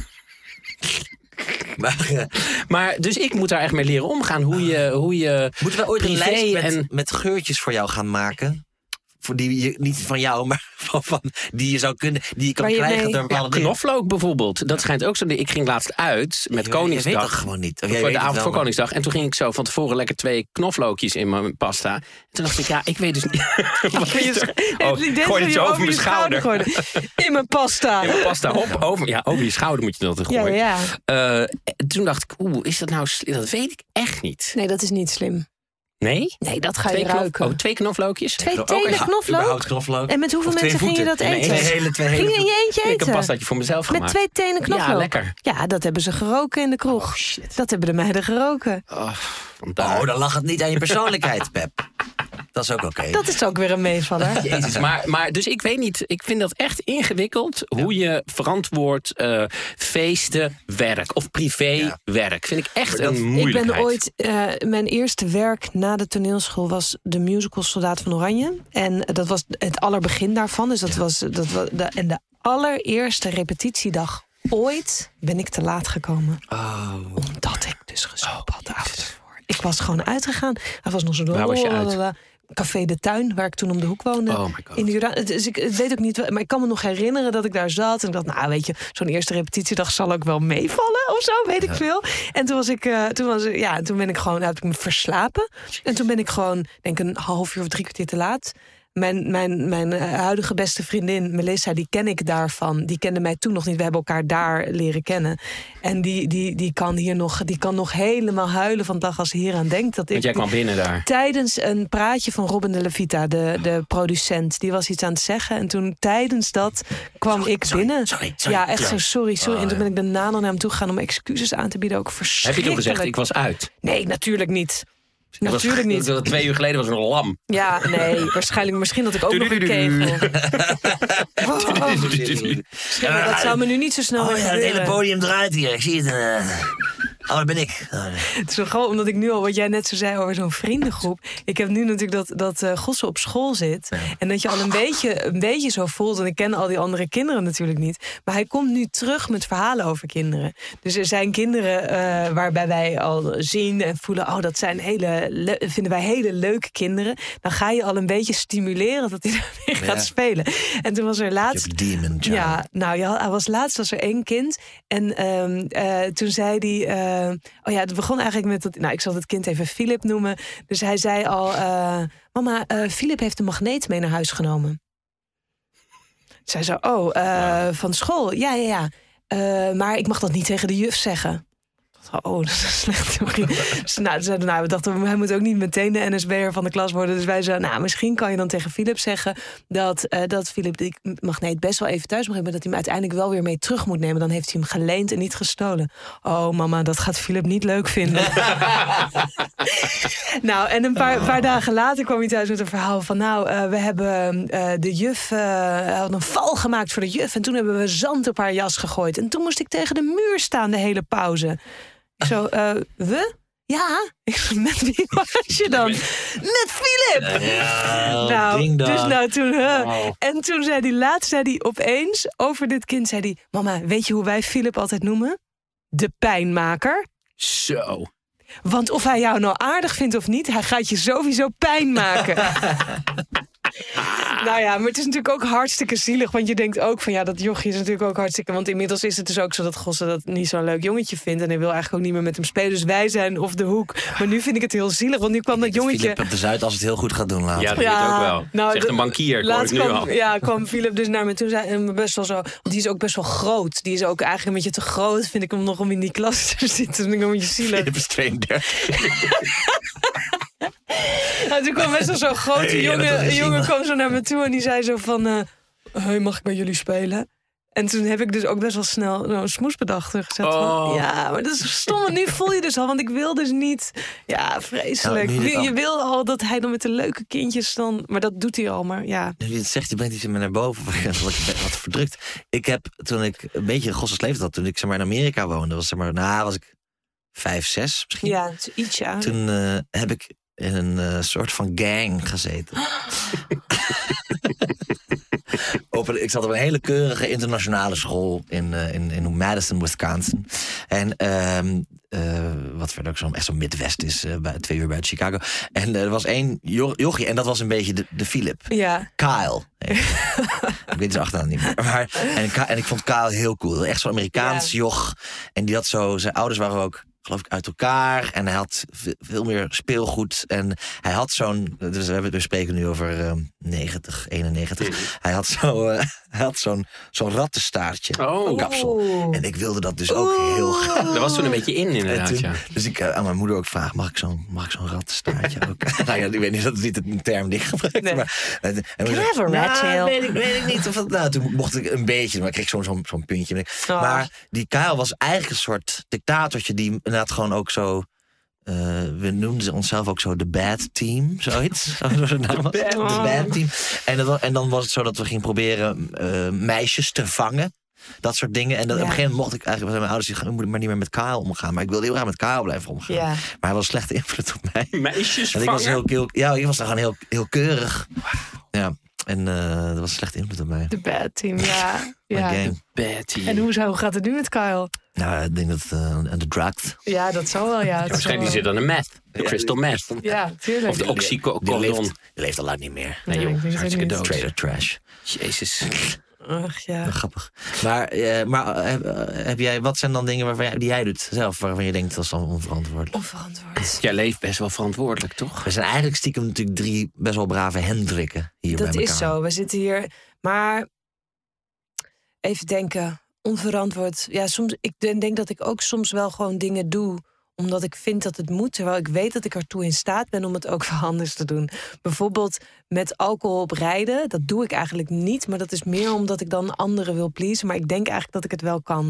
Maar, uh, Maar dus ik moet daar echt mee leren omgaan. Hoe je, hoe je moeten we ooit een privé lijst met, en met geurtjes voor jou gaan maken? Voor die je, niet van jou, maar van, van die je zou kunnen, die je kan Waar je krijgen mee- door bepaalde dingen. knoflook bijvoorbeeld. Dat schijnt ook zo. Ik ging laatst uit met Je- Je weet Koningsdag. dat gewoon niet. Of jij Voor weet de het avond wel, voor maar- Koningsdag. En toen ging ik zo van tevoren lekker twee knoflookjes in mijn pasta. En toen dacht ik, ja, ik weet dus niet. Wat is er? Oh, Ik denk gooi dat het je zo over mijn je schouder. gooide. In mijn pasta. In mijn pasta op, over, ja, over je schouder moet je dat Ja, gooien. ja. Eh, toen dacht ik, oeh, is dat nou slim? Dat weet ik echt niet. Nee, dat is niet slim. Nee? Nee, dat ga Twee, je knof- ruiken. oh, twee knoflookjes? Twee Ook als- tenen Ja, knoflook? überhaupt knoflook. En met hoeveel Of twee mensen ging je voeten. dat Nee, eten? nee, Twee hele, twee Ging hele je in je eentje Ik heb eten? een pastaatje voor mezelf Met gemaakt. twee tenen knoflook? Ja, lekker. Ja, dat hebben ze geroken in de kroeg. Oh, shit. Dat hebben de meiden geroken. Oh, vandaar. Oh, dan lag het niet aan je persoonlijkheid, Pep. Dat is ook oké. Dat is ook weer een meevaller. Jezus, maar, maar dus ik weet niet, ik vind dat echt ingewikkeld hoe je verantwoord eh, feesten, werk of privé Ja. werk. Vind ik echt Maar dat- een Ik moeilijkheid. ben ooit, eh, mijn eerste werk na de toneelschool was de musical Soldaat van Oranje. En dat was het allerbegin daarvan. Dus dat was, dat was de, en de allereerste repetitiedag ooit ben ik te laat gekomen. Oh. Omdat ik dus gezopen had de avond ervoor. Ik was gewoon uitgegaan. Hij was nog zo door. Waar was je uit? Café de Tuin, waar ik toen om de hoek woonde. Oh my God. In de Jordaan. Dus ik weet ook niet, maar ik kan me nog herinneren dat ik daar zat. En ik dacht, nou weet je, zo'n eerste repetitiedag zal ook wel meevallen of zo, weet ik veel. En toen was ik, uh, toen was ik, ja, toen ben ik gewoon, heb ik me verslapen. En toen ben ik gewoon, denk een half uur of drie kwartier te laat. Mijn, mijn, mijn huidige beste vriendin, Melissa, die ken ik daarvan. Die kende mij toen nog niet. We hebben elkaar daar leren kennen. En die, die, die, kan, hier nog, die kan nog helemaal huilen van de dag als ze hier aan denkt. Dat ik Want jij kwam binnen daar. tijdens een praatje van Robin de La Vita, de, de producent, die was iets aan het zeggen. En toen tijdens dat kwam Sorry, ik sorry, binnen. sorry, sorry. Ja, echt Ja. zo sorry, sorry. Oh, en toen ja. ben ik daarna nog naar hem toe gegaan om excuses aan te bieden. Ook Heb je verschrikkelijk. toen gezegd, ik was uit? Nee, natuurlijk niet. Natuurlijk niet. Dat, twee uur geleden was een lam. Ja, nee, waarschijnlijk. Misschien dat ik ook nog een kegel. Wow. Schimmer, dat zou me nu niet zo snel Oh meer ja, het gebeuren. hele podium draait hier. Ik zie het. Uh... Oh, dat ben ik. Oh, nee. Het is wel gewoon omdat ik nu al, wat jij net zo zei over zo'n vriendengroep. Ik heb nu natuurlijk dat, dat uh, Gosse op school zit. Ja. En dat je al een beetje, een beetje zo voelt. En ik ken al die andere kinderen natuurlijk niet. Maar hij komt nu terug met verhalen over kinderen. Dus er zijn kinderen uh, waarbij wij al zien en voelen. Oh, dat zijn hele, le- vinden wij hele leuke kinderen. Dan ga je al een beetje stimuleren dat hij ermee gaat ja. spelen. En toen was er laatst. Demon, ja, nou ja, hij was laatst was er één kind. En um, uh, toen zei hij. Uh, Uh, oh ja, het begon eigenlijk met dat. Nou, ik zal het kind even Philip noemen. Dus hij zei al: uh, Mama, uh, Philip heeft een magneet mee naar huis genomen. Zij zei: Oh, uh, van school? Ja, ja, ja. Uh, maar ik mag dat niet tegen de juf zeggen. Oh, dat is een slechte theorie. Dus, nou, zeiden, nou, we dachten, hij moet ook niet meteen de N S B'er van de klas worden. Dus wij zeiden, nou, misschien kan je dan tegen Philip zeggen dat, uh, dat Philip die magneet best wel even thuis mag hebben, maar dat hij hem uiteindelijk wel weer mee terug moet nemen. Dan heeft hij hem geleend en niet gestolen. Oh, mama, dat gaat Philip niet leuk vinden. Nou, en een paar, paar dagen later kwam hij thuis met een verhaal van, nou, uh, we hebben uh, de juf, uh, had een val gemaakt voor de juf. En toen hebben we zand op haar jas gegooid. En toen moest ik tegen de muur staan de hele pauze. Zo, uh, we? Ja. Met wie was je dan? Met Philip! Ja, nou, ding dus nou toen... Uh, wow. En toen zei hij, laatst zei hij opeens over dit kind, zei hij, mama, weet je hoe wij Philip altijd noemen? De pijnmaker. Zo. Want of hij jou nou aardig vindt of niet, hij gaat je sowieso pijn maken. Nou ja, maar het is natuurlijk ook hartstikke zielig. Want je denkt ook van ja, dat jochie is natuurlijk ook hartstikke. Want inmiddels is het dus ook zo dat Gosse dat niet zo'n leuk jongetje vindt. En hij wil eigenlijk ook niet meer met hem spelen. Dus wij zijn of de hoek. Maar nu vind ik het heel zielig. Want nu kwam dat jongetje. Philip op de Zuid als het heel goed gaat doen later. Ja, dat ja, weet ik ook wel. Nou, zegt een bankier. Laatst nu kwam, al. ja, kwam Philip dus naar me toe. Zei best wel zo. Want die is ook best wel groot. Die is ook eigenlijk een beetje te groot. Vind ik hem nog om in die klas te zitten. Dat vind ik een beetje zielig. Philip is tweeëndertig. Nou, toen kwam best wel zo'n grote hey, jongen, ja, jongen kwam zo naar me toe en die zei zo van, uh, hey, mag ik bij jullie spelen? En toen heb ik dus ook best wel snel nou, een smoes bedacht. Gezet oh. van, ja, maar dat is stom. Want nu voel je dus al, want ik wil dus niet. Ja, vreselijk. Nou, je, je wil al dat hij dan met de leuke kindjes dan. Maar dat doet hij al, maar ja. Nu je het zegt, je brengt iets in me naar boven. Wat verdrukt. Ik heb toen ik een beetje Gosses leeftijd had, toen ik zeg maar in Amerika woonde, was zeg maar, nou was ik vijf, zes misschien. Ja, ietsje aan. Toen uh, heb ik in een uh, soort van gang gezeten. op een, ik zat op een hele keurige internationale school in, uh, in, in Madison, Wisconsin. En uh, uh, wat verder ook zo, echt zo'n Midwest is, uh, bij, twee uur buiten Chicago. En uh, er was één jo- jochie, en dat was een beetje de, de Philip. Ja. Kyle. Ik weet zijn achternaam niet meer. Maar, en, en ik vond Kyle heel cool. Echt zo'n Amerikaans ja. joch. En die had zo, zijn ouders waren ook, geloof ik, uit elkaar. En hij had veel meer speelgoed. En hij had zo'n... Dus we, hebben, we spreken nu over uh, negentig, eenennegentig. Mm. Hij had, zo, uh, hij had zo'n, zo'n rattenstaartje. Oh. Een kapsel. En ik wilde dat dus ook Oeh. heel graag. Dat was toen een beetje in, inderdaad. Toen, ja. Dus ik uh, aan mijn moeder ook vraag, mag ik zo'n, mag ik zo'n rattenstaartje ook? Nou ja, ik weet niet, dat is niet een term die ik gebruik. Nee. Maar, en Can I have a rat tail? Weet ik, weet ik niet. Of dat, nou, toen mocht ik een beetje, maar ik kreeg zo'n, zo'n, zo'n puntje. Oh. Maar die Kyle was eigenlijk een soort dictatortje die inderdaad gewoon ook zo... Uh, we noemden onszelf ook zo de Bad Team, zoiets. Zo de naam bad, oh. bad Team. En, dat, en dan was het zo dat we gingen proberen uh, meisjes te vangen. Dat soort dingen. En dat, ja. op een gegeven moment mocht ik eigenlijk... Mijn ouders zeggen, ik moet maar niet meer met Kyle omgaan. Maar ik wilde heel graag met Kyle blijven omgaan. Ja. Maar hij was slechte invloed op mij. Meisjes en ik was heel, heel, ja, ik was dan gewoon heel, heel keurig. Wow. Ja. En uh, dat was slecht invloed op mij. De Bad Team, ja. ja. De Bad Team. En hoe, hoe gaat het nu met Kyle? Nou, ik denk dat uh, de drugs. Ja, dat zal wel, ja. ja waarschijnlijk zit dan een meth. De ja, crystal meth. Ja, tuurlijk. Of de oxycodon. Die, die leeft al lang niet meer. Nee, joh. Nee, hartstikke dood. Trailer trash. Jezus. Ach, ja. ja. Grappig. Maar, uh, maar uh, heb jij, wat zijn dan dingen waarvan jij, die jij doet zelf, waarvan je denkt dat is dan onverantwoord? Onverantwoord. Jij leeft best wel verantwoordelijk, toch? We zijn eigenlijk stiekem natuurlijk drie best wel brave Hendrikken hier dat bij elkaar. Dat is zo. We zitten hier, maar even denken, onverantwoord. Ja, soms, ik denk dat ik ook soms wel gewoon dingen doe omdat ik vind dat het moet, terwijl ik weet dat ik ertoe in staat ben om het ook wel anders te doen. Bijvoorbeeld met alcohol op rijden, dat doe ik eigenlijk niet, maar dat is meer omdat ik dan anderen wil pleasen, maar ik denk eigenlijk dat ik het wel kan.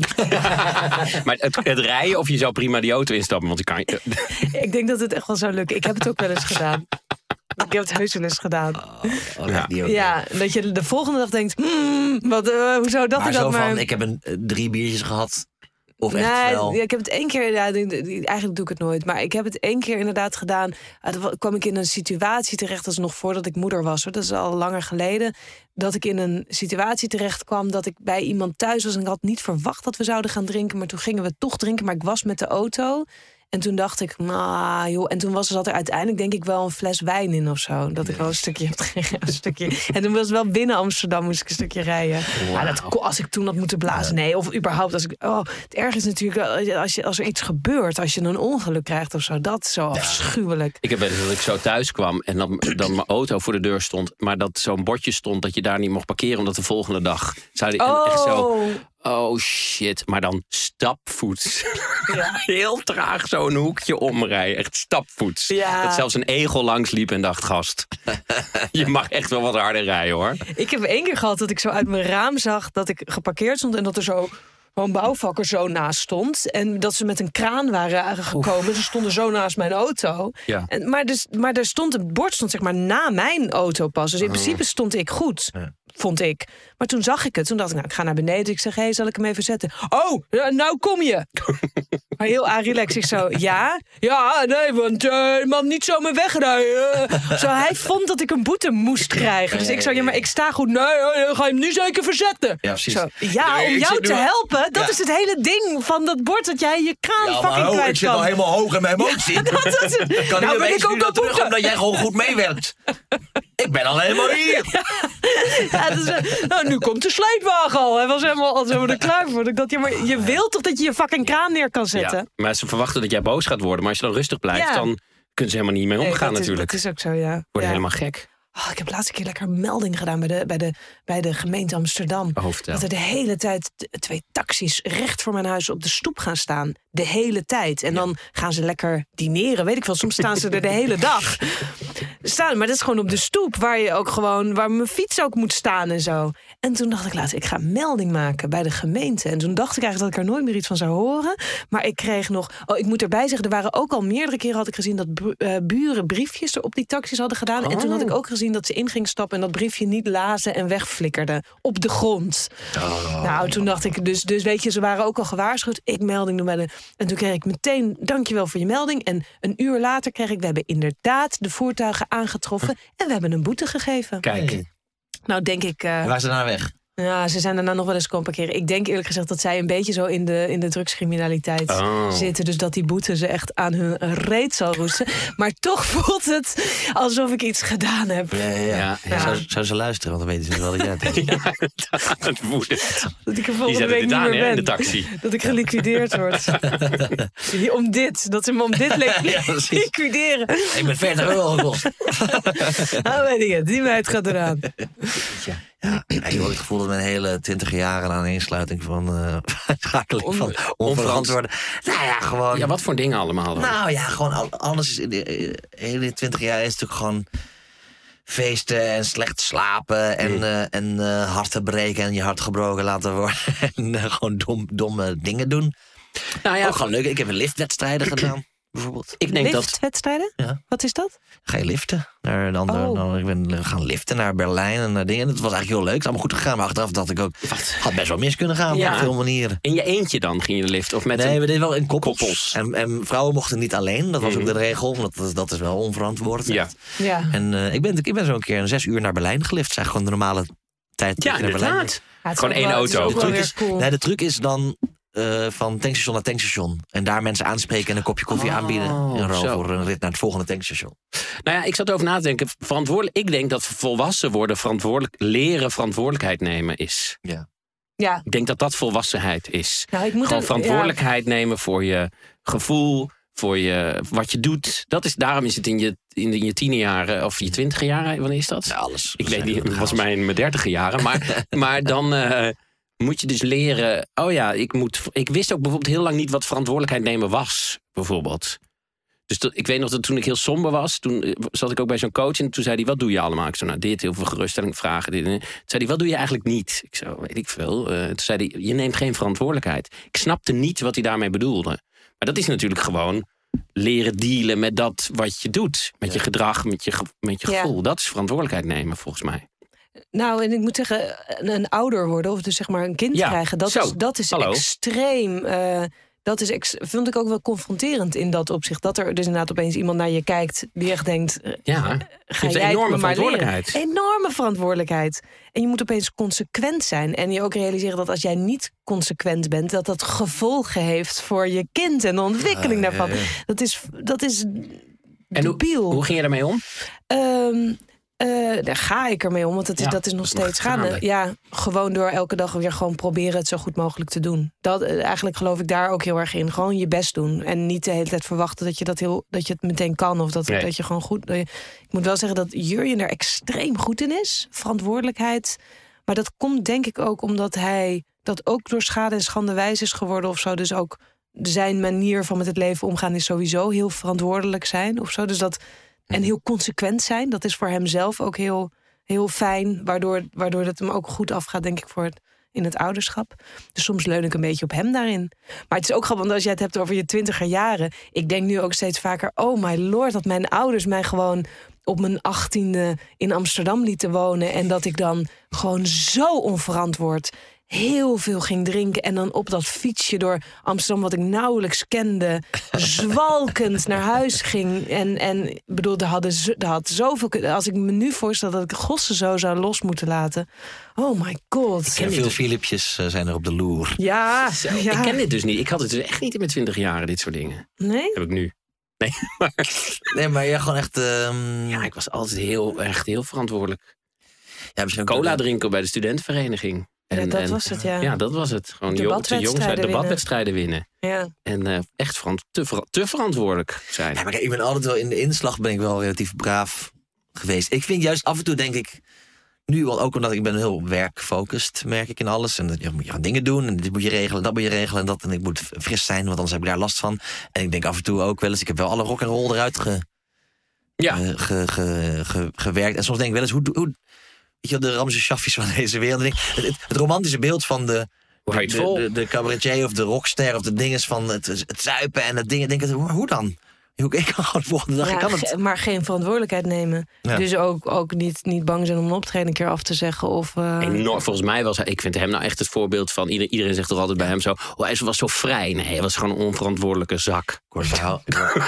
Maar het, het rijden of je zou prima die auto instappen, want ik kan je... Ik denk dat het echt wel zou lukken. Ik heb het ook wel eens gedaan. Ik heb het heus wel eens gedaan. Oh, oh, Ja. die ook. Ja, dat je de volgende dag denkt, hmm, wat, uh, hoe zou dat Maar er zo dan maar... van, ik heb een, uh, drie biertjes gehad. Of echt Nee, wel. ja, ik heb het één keer, ja, eigenlijk doe ik het nooit, maar ik heb het één keer inderdaad gedaan. Uh, dan kwam ik in een situatie terecht, dat is nog voordat ik moeder was, hoor. Dat is al langer geleden, dat ik in een situatie terecht kwam dat ik bij iemand thuis was en ik had niet verwacht dat we zouden gaan drinken, maar toen gingen we toch drinken, maar ik was met de auto. En toen dacht ik, nou joh, en toen was er, zat er uiteindelijk denk ik wel een fles wijn in of zo. Dat ik wel een stukje heb gegeven. Een stukje. En toen was het wel binnen Amsterdam, moest ik een stukje rijden. Wow. Maar dat, kon- als ik toen had moeten blazen, nee. Of überhaupt, als ik, oh, het erg is natuurlijk als, je, als er iets gebeurt, als je een ongeluk krijgt of zo. Dat is zo afschuwelijk. Ik heb wel eens dat ik zo thuis kwam en dan, dan mijn auto voor de deur stond, maar dat zo'n bordje stond dat je daar niet mocht parkeren, omdat de volgende dag zou die Oh, echt zo... Oh shit, maar dan stapvoets. Ja. Heel traag zo'n hoekje omrijden. Echt stapvoets. Ja. Dat zelfs een egel langs liep en dacht, gast, je mag echt wel wat harder rijden hoor. Ik heb één keer gehad dat ik zo uit mijn raam zag dat ik geparkeerd stond en dat er zo een bouwvakker zo naast stond. En dat ze met een kraan waren gekomen. Ze stonden zo naast mijn auto. Ja. En, maar, dus, maar er stond, het bord stond zeg maar na mijn auto pas. Dus in principe stond ik goed, Ja. vond ik. Maar toen zag ik het. Toen dacht ik, nou, ik ga naar beneden. Ik zeg, hé, hey, zal ik hem even zetten? Oh, ja, nou kom je. Maar heel relaxed. Ik zo, ja? Ja, nee, want uh, je mag niet zo me wegrijden. Zo, hij vond dat ik een boete moest krijgen. Dus ik zo, ja, maar ik sta goed. Nee, uh, ga je hem nu zeker verzetten. Ja, precies. Zo, ja, Nee, om ik jou zit te nu- helpen. Dat Ja. is het hele ding van dat bord dat jij je kraan Ja, fucking maar ho, kwijt ik zit kan. al helemaal hoog in mijn emotie. Dat is het. Kan Nou nu ben opeens ik ook nu al terug boete. omdat jij gewoon goed meewerkt. Ik ben al helemaal hier. Ja, dat is, nou, nu komt de sleepwagen al. Hij was helemaal al zo er klaar voor. Ik dacht, ja, maar je wilt toch dat je je fucking kraan neer kan zetten? Ja, maar ze verwachten dat jij boos gaat worden. Maar als je dan rustig blijft, Ja. dan kunnen ze helemaal niet mee Nee, omgaan dat is- natuurlijk. Dat is ook zo, ja. Worden ja. helemaal gek. Oh, ik heb laatst een keer lekker een melding gedaan bij de, bij de, bij de gemeente Amsterdam. Oh, vertel. Dat er de hele tijd t- twee taxis recht voor mijn huis op de stoep gaan staan. De hele tijd. En dan gaan ze lekker dineren, weet ik wel. Soms staan ze er de hele dag. Staan, maar dat is gewoon op de stoep. Waar je ook gewoon, waar mijn fiets ook moet staan en zo. En toen dacht ik laatst, ik ga een melding maken bij de gemeente. En toen dacht ik eigenlijk dat ik er nooit meer iets van zou horen. Maar ik kreeg nog, oh, ik moet erbij zeggen, er waren ook al meerdere keren had ik gezien dat bu- uh, buren briefjes er op die taxis hadden gedaan. Oh. En toen had ik ook gezien dat ze in ging stappen en dat briefje niet lazen en wegflikkerden op de grond. Oh. Nou, toen dacht ik, dus, dus weet je, ze waren ook al gewaarschuwd. Ik melding doen bij de. En toen kreeg ik meteen, dankjewel voor je melding. En een uur later kreeg ik, we hebben inderdaad de voertuigen aangetroffen en we hebben een boete gegeven. Kijk, Hey. Nou, denk ik. Uh, En waar is ze daarna weg? ja, ze zijn daarna nog wel eens komen parkeren. Ik denk eerlijk gezegd dat zij een beetje zo in de, in de drugscriminaliteit Oh. zitten. Dus dat die boete ze echt aan hun reet zal roesten. Maar toch voelt het alsof ik iets gedaan heb. Ja, ja, ja. Ja, ja. Zou, zou ze luisteren, want dan weten ze wel dat jij het is. ja, het woede. Dat ik er Die volgende zetten week dit niet aan meer hè, in ben. de taxi. Dat ik geliquideerd word. Ja, om dit. Dat ze me om dit le- Ja, precies. liquideren. Ik ben veertig euro gekost. Nou weet ik het. Die meid gaat eraan. Ja, ik heb ook het gevoel dat mijn hele twintig jaren aan ingsluiting van uh, schakeling van On- onverantwoorde. Nou ja, gewoon. Ja, wat voor dingen allemaal dan? Nou ja, gewoon al- alles is in de eh, hele twintig jaar is natuurlijk gewoon feesten en slecht slapen en, Mm. eh, en eh, harten breken en je hart gebroken laten worden en eh, gewoon dom, domme dingen doen. Nou ja, Ook gewoon leuk. Ik heb liftwedstrijden gedaan, bijvoorbeeld. ik denk dat... Liftwedstrijden? Ja. Wat is dat? Ga je liften naar een ander. Oh. Nou, ik ben gaan liften naar Berlijn en naar dingen. Dat was eigenlijk heel leuk. Het is allemaal goed gegaan. Maar achteraf dacht ik ook, had best wel mis kunnen gaan Ja. op veel manieren. In je eentje dan ging je de lift? Of met Nee, een... we deden wel in koppels. Koppels. En, en vrouwen mochten niet alleen. Dat was Mhm. ook de regel. Want dat, is- dat is wel onverantwoord. Ja. Ja. En uh, ik ben, ik ben zo een keer een zes uur naar Berlijn gelift. Dat is eigenlijk gewoon de normale tijd. dat Ja, je naar Berlijn inderdaad. Ja, het is Gewoon ook één wel- het is auto. ook De wel truc, weer is, cool. nee, de truc is dan uh, van tankstation naar tankstation. En daar mensen aanspreken en een kopje koffie Oh, aanbieden. In ruil zo. voor een rit naar het volgende tankstation. Nou ja, ik zat over na te denken. Verantwoordelijk, ik denk dat volwassen worden, verantwoordelijk, leren verantwoordelijkheid nemen is. Ja. Ja. Ik denk dat dat volwassenheid is. Nou, ik moet Gewoon ook- verantwoordelijkheid nemen voor je gevoel, voor je, wat je doet. Dat is, daarom is het in je, in, de, in je tienerjaren of je twintiger jaren, wanneer is dat? Ja, alles. Ik Dat weet is niet, het was chaos. mij in mijn dertiger jaren. Maar, maar dan, uh, moet je dus leren... Oh ja, ik, moet, ik wist ook bijvoorbeeld heel lang niet wat verantwoordelijkheid nemen was. Bijvoorbeeld. Dus dat, ik weet nog dat toen ik heel somber was... toen zat ik ook bij zo'n coach en toen zei hij... wat doe je allemaal? Ik zei, nou dit, heel veel geruststelling, vragen. Dit, toen zei hij, wat doe je eigenlijk niet? Ik zei, weet ik veel. Uh, toen zei hij, je neemt geen verantwoordelijkheid. Ik snapte niet wat hij daarmee bedoelde. Maar dat is natuurlijk gewoon... leren dealen met dat wat je doet. Met ja. je gedrag, met je, met je gevoel. Ja. Dat is verantwoordelijkheid nemen, volgens mij. Nou, en ik moet zeggen, een, een ouder worden... of dus zeg maar een kind ja, krijgen... dat zo. is, dat is extreem... Uh, dat is ex, vond ik ook wel confronterend in dat opzicht. Dat er dus inderdaad opeens iemand naar je kijkt... die echt denkt, ja, ga je jij een enorme maar verantwoordelijkheid. Leren. Enorme verantwoordelijkheid. En je moet opeens consequent zijn. En je ook realiseren dat als jij niet consequent bent... dat dat gevolgen heeft voor je kind en de ontwikkeling uh, daarvan. Ja, ja. Dat is, dat is en debiel. Hoe, hoe ging je daarmee om? Um, Uh, daar ga ik ermee om, want dat is, ja, dat is nog steeds gaande. gaande. Ja, gewoon door elke dag weer gewoon proberen het zo goed mogelijk te doen. Dat, uh, eigenlijk geloof ik daar ook heel erg in. Gewoon je best doen. En niet de hele tijd verwachten dat je, dat heel, dat je het meteen kan. Of dat, nee. dat je gewoon goed... Uh, ik moet wel zeggen dat Jurjen er extreem goed in is. Verantwoordelijkheid. Maar dat komt denk ik ook omdat hij... dat ook door schade en schande wijs is geworden of zo. Dus ook zijn manier van met het leven omgaan... is sowieso heel verantwoordelijk zijn of zo. Dus dat... En heel consequent zijn, dat is voor hem zelf ook heel, heel fijn. Waardoor, waardoor het hem ook goed afgaat, denk ik, voor het, in het ouderschap. Dus soms leun ik een beetje op hem daarin. Maar het is ook grappig, want als je het hebt over je twintiger jaren... ik denk nu ook steeds vaker, oh my lord... dat mijn ouders mij gewoon op mijn achttiende in Amsterdam lieten wonen... en dat ik dan gewoon zo onverantwoord... heel veel ging drinken en dan op dat fietsje door Amsterdam... wat ik nauwelijks kende, zwalkend naar huis ging. En, en bedoel, er hadden er had zoveel... Als ik me nu voorstel dat ik Gossen zo zou los moeten laten... Oh my god. Ik ken veel Filipjes uh, zijn er op de loer. Ja, zo, ja. Ik ken dit dus niet. Ik had het dus echt niet in mijn twintig jaren, dit soort dingen. Nee? Heb ik nu. Nee, maar... Nee, maar jij gewoon echt... Um... Ja, ik was altijd heel, echt heel verantwoordelijk. Ja, misschien cola de... drinken bij de studentenvereniging. En, ja, dat en, was het, ja. Ja, dat was het. Gewoon jongens uit debatwedstrijden winnen. Ja. En uh, echt verant- te, ver- te verantwoordelijk zijn. Ja, maar kijk, ik ben altijd wel in de inslag ben ik wel relatief braaf geweest. Ik vind juist af en toe, denk ik, nu wel ook omdat ik ben heel werkgefocust, merk ik in alles. En je moet je gaan dingen doen en dit moet je regelen, dat moet je regelen en dat. En ik moet fris zijn, want anders heb ik daar last van. En ik denk af en toe ook wel eens, ik heb wel alle rock en roll eruit ge, ja. uh, ge, ge, ge, gewerkt. En soms denk ik wel eens, hoe... hoe weet je, de Ramses Shaffis van deze wereld. Het, het, het romantische beeld van de, de, de, de, de cabaretier of de rockster of de dinges van het, het zuipen en het dingen. Denk ik, hoe, hoe dan? Ik kan gewoon de volgende dag. Ja, ik kan het. Maar geen verantwoordelijkheid nemen. Ja. Dus ook, ook niet, niet bang zijn om een optreden een keer af te zeggen. Of, uh... Enorm, volgens mij was hij, ik vind hem nou echt het voorbeeld van... Ieder, iedereen zegt toch altijd bij hem zo... Oh, hij was zo vrij. Nee, hij was gewoon een onverantwoordelijke zak. Kort verhaal.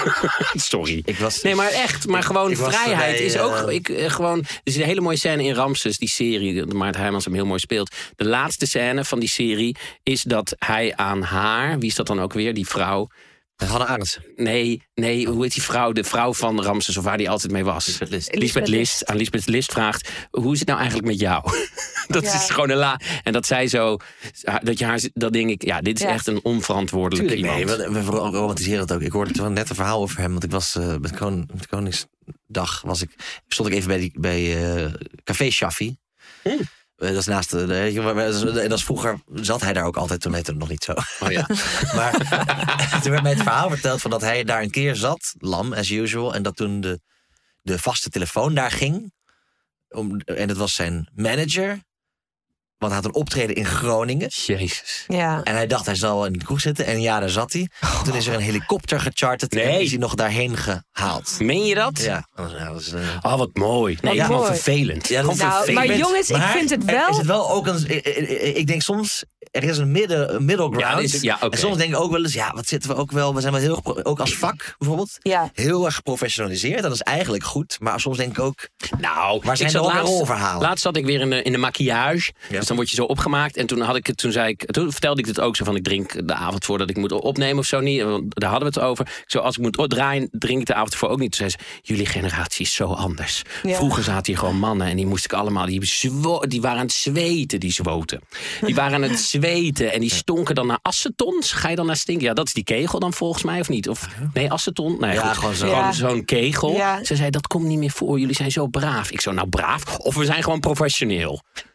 Sorry. Ik was, nee, maar echt. Maar gewoon vrijheid bij, is ook... Uh... Ik, uh, gewoon, er is een hele mooie scène in Ramses, die serie... Maarten Heijmans hem heel mooi speelt. De laatste scène van die serie is dat hij aan haar... Wie is dat dan ook weer? Die vrouw... Hannah Arendsen. Nee, nee, hoe heet die vrouw? De vrouw van Ramses, of waar die altijd mee was. Lisbeth List. Lisbeth List. Aan Lisbeth List vraagt, hoe is het nou eigenlijk met jou? dat ja. is gewoon een la... En dat zij zo... Dat je haar... Dat denk ik, ja, dit is ja. echt een onverantwoordelijk Tuurlijk, iemand. Nee, we, we romantiseren het ook. Ik hoorde net een verhaal over hem. Want ik was uh, met, Kon, met Koningsdag... Was ik, stond ik even bij, die, bij uh, Café Shaffi. Hmm. Dat is naast de, dat is vroeger zat hij daar ook altijd, toen heette het nog niet zo. Oh ja. Maar toen werd mij het verhaal verteld van dat hij daar een keer zat, lam as usual, en dat toen de, de vaste telefoon daar ging. Om, en het was zijn manager. Want hij had een optreden in Groningen. Jezus. Ja. En hij dacht, hij zal in de kroeg zitten. En ja, daar zat hij. Oh. Toen is er een helikopter gecharterd. Nee. En is hij nog daarheen gehaald. Meen je dat? Ja. Ja, dat is, uh... Oh, wat mooi. Nee, ja, gewoon vervelend. Ja, gewoon nou, vervelend. Maar jongens, maar ik vind het wel... Is het wel ook een... Ik, ik, ik denk soms... Er is een midden, middle ground. Ja, is, ja, okay. En soms denk ik ook wel eens... Ja, wat zitten we ook wel... We zijn wel heel... Ook als vak, bijvoorbeeld. Ja. Heel erg geprofessionaliseerd. Dat is eigenlijk goed. Maar soms denk ik ook... Nou, waar zijn de rolverhalen? Laatst zat ik weer in de, in de maquillage. Ja. Dus dan word je zo opgemaakt. En toen, had ik, toen, zei ik, toen vertelde ik het ook zo van... Ik drink de avond voordat ik moet opnemen of zo niet. Want daar hadden we het over. Zo, als ik moet draaien, drink ik de avond ervoor ook niet. Toen zei ze, jullie generatie is zo anders. Ja. Vroeger zaten hier gewoon mannen. En die moest ik allemaal... Die, zwo- die waren aan het zweten, die zwoten. Die waren aan het zweten. En die stonken dan naar acetons. Ga je dan naar stinken? Ja, dat is die kegel dan volgens mij, of niet? Of, nee, aceton? Nee, ja, goed. gewoon, zo. gewoon zo'n kegel. Ja. Ze zei, dat komt niet meer voor. Jullie zijn zo braaf. Ik zo, nou braaf? Of we zijn gewoon professioneel.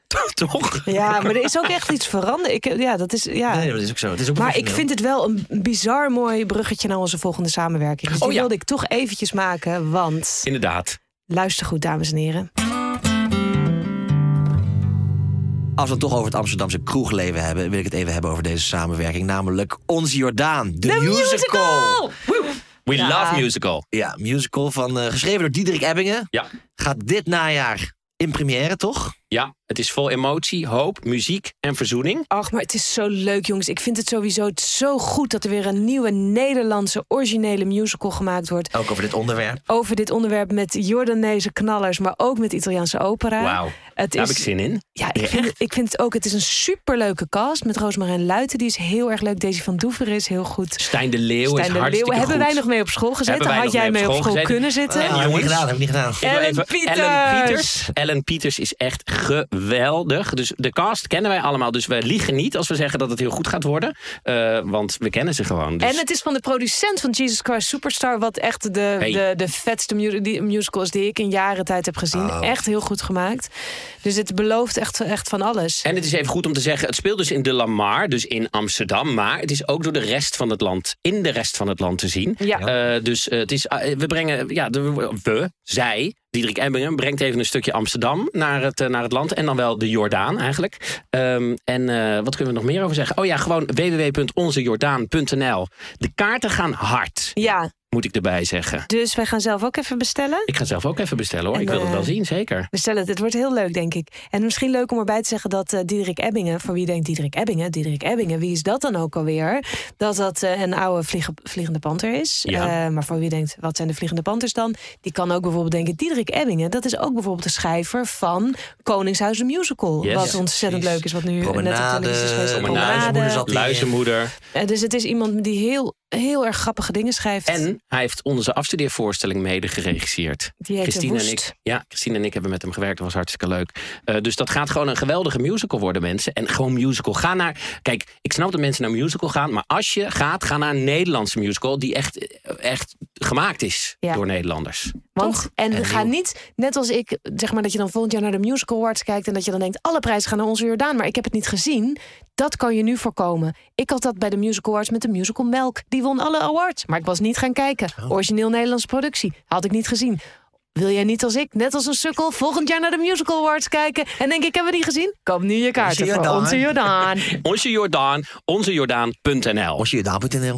Toch? Ja, maar er is ook echt iets veranderd. Ik, ja, dat is, ja. Nee, dat is ook zo. Het is ook Maar ik professioneel. vind het wel een bizar mooi bruggetje naar onze volgende samenwerking. Dus die Oh ja. wilde ik toch eventjes maken, want... Inderdaad. Luister goed, dames en heren. Als we het toch over het Amsterdamse kroegleven hebben, wil ik het even hebben over deze samenwerking. Namelijk Onze Jordaan, de, De musical. musical! We Ja. love musical. Ja, musical van, uh, geschreven door Diederik Ebbingen. Ja. Gaat dit najaar in première, toch? Ja, het is vol emotie, hoop, muziek en verzoening. Ach, maar het is zo leuk, jongens. Ik vind het sowieso zo goed dat er weer een nieuwe Nederlandse originele musical gemaakt wordt. Ook over dit onderwerp. Over dit onderwerp met Jordaanese knallers, maar ook met Italiaanse opera. Wauw, Het daar is, heb ik zin in. Ja, ik vind, het, ik vind het ook. Het is een superleuke cast met Roosmarijn Luiten. Die is heel erg leuk. Daisy van Doever is heel goed. Stijn de Leeuw Stijn is de hartstikke Leeuw. Hebben goed. wij nog mee op school gezeten? Hebben wij Had nog jij mee mee op op school school gezeten? kunnen zitten? Ah, heb ik niet jongens. gedaan, heb ik niet gedaan. Ik wil Ellen even- Pieters. Ellen Pieters. Ellen Pieters is echt geweldig. Dus de cast kennen wij allemaal. Dus we liegen niet als we zeggen dat het heel goed gaat worden. Uh, want we kennen ze gewoon. Dus. En het is van de producent van Jesus Christ Superstar, wat echt de, Hey. de, de vetste mu- die musical is die ik in jaren tijd heb gezien. Oh. Echt heel goed gemaakt. Dus het belooft echt, echt van alles. En het is even goed om te zeggen, het speelt dus in de Lamar, dus in Amsterdam. Maar het is ook door de rest van het land, in de rest van het land te zien. Ja. Uh, dus uh, het is, uh, we brengen, ja, de, we, zij, Diederik Ebbingen, brengt even een stukje Amsterdam naar het, uh, naar het land. En dan wel de Jordaan eigenlijk. Um, en uh, wat kunnen we nog meer over zeggen? Oh ja, gewoon w w w punt onze jordaan punt n l. De kaarten gaan hard, Ja, moet ik erbij zeggen. dus wij gaan zelf ook even bestellen. Ik ga zelf ook even bestellen hoor. En, ik wil het uh, wel zien, zeker. Bestel het, het wordt heel leuk, denk ik. En misschien leuk om erbij te zeggen dat uh, Diederik Ebbingen, voor wie denkt Diederik Ebbingen, Diederik Ebbingen, wie is dat dan ook alweer? Dat dat uh, een oude vlieg, vliegende panter is. Ja. Uh, maar voor wie denkt, wat zijn de vliegende panters dan? Die kan ook bijvoorbeeld denken, Diederik Ebbingen, dat is ook bijvoorbeeld de schrijver van Koningshuis de Musical. Yes. Wat ontzettend Precies. leuk is, wat nu net op Promenade, televisie is geweest. Promenade, zat hij in. Luizenmoeder. Uh, dus het is iemand die heel, heel erg grappige dingen schrijft. En hij heeft onze afstudeervoorstelling mede geregisseerd. Die heette Christine en Woest. ik, ja, Christine en ik hebben met hem gewerkt. Dat was hartstikke leuk. Uh, dus dat gaat gewoon een geweldige musical worden, mensen. En gewoon musical. Ga naar. Kijk, ik snap dat mensen naar musical gaan. Maar als je gaat, ga naar een Nederlandse musical die echt, echt gemaakt is Ja. door Nederlanders. Want, Toch? en En ga nieuw. niet, net als ik, zeg maar dat je dan volgend jaar naar de Musical Awards kijkt en dat je dan denkt, alle prijzen gaan naar Onze Jordaan, maar ik heb het niet gezien. Dat kan je nu voorkomen. Ik had dat bij de Musical Awards met de musical Melk. Die won alle awards, maar ik was niet gaan kijken. Origineel Nederlandse productie, had ik niet gezien. Wil jij niet als ik, net als een sukkel, volgend jaar naar de Musical Awards kijken en denk ik, hebben we die gezien? Koop nu je kaarten Onze voor Jordaan. Onze Jordaan. Onze Jordaan, onze jordaan punt n l. Onze Jordaan punt n l.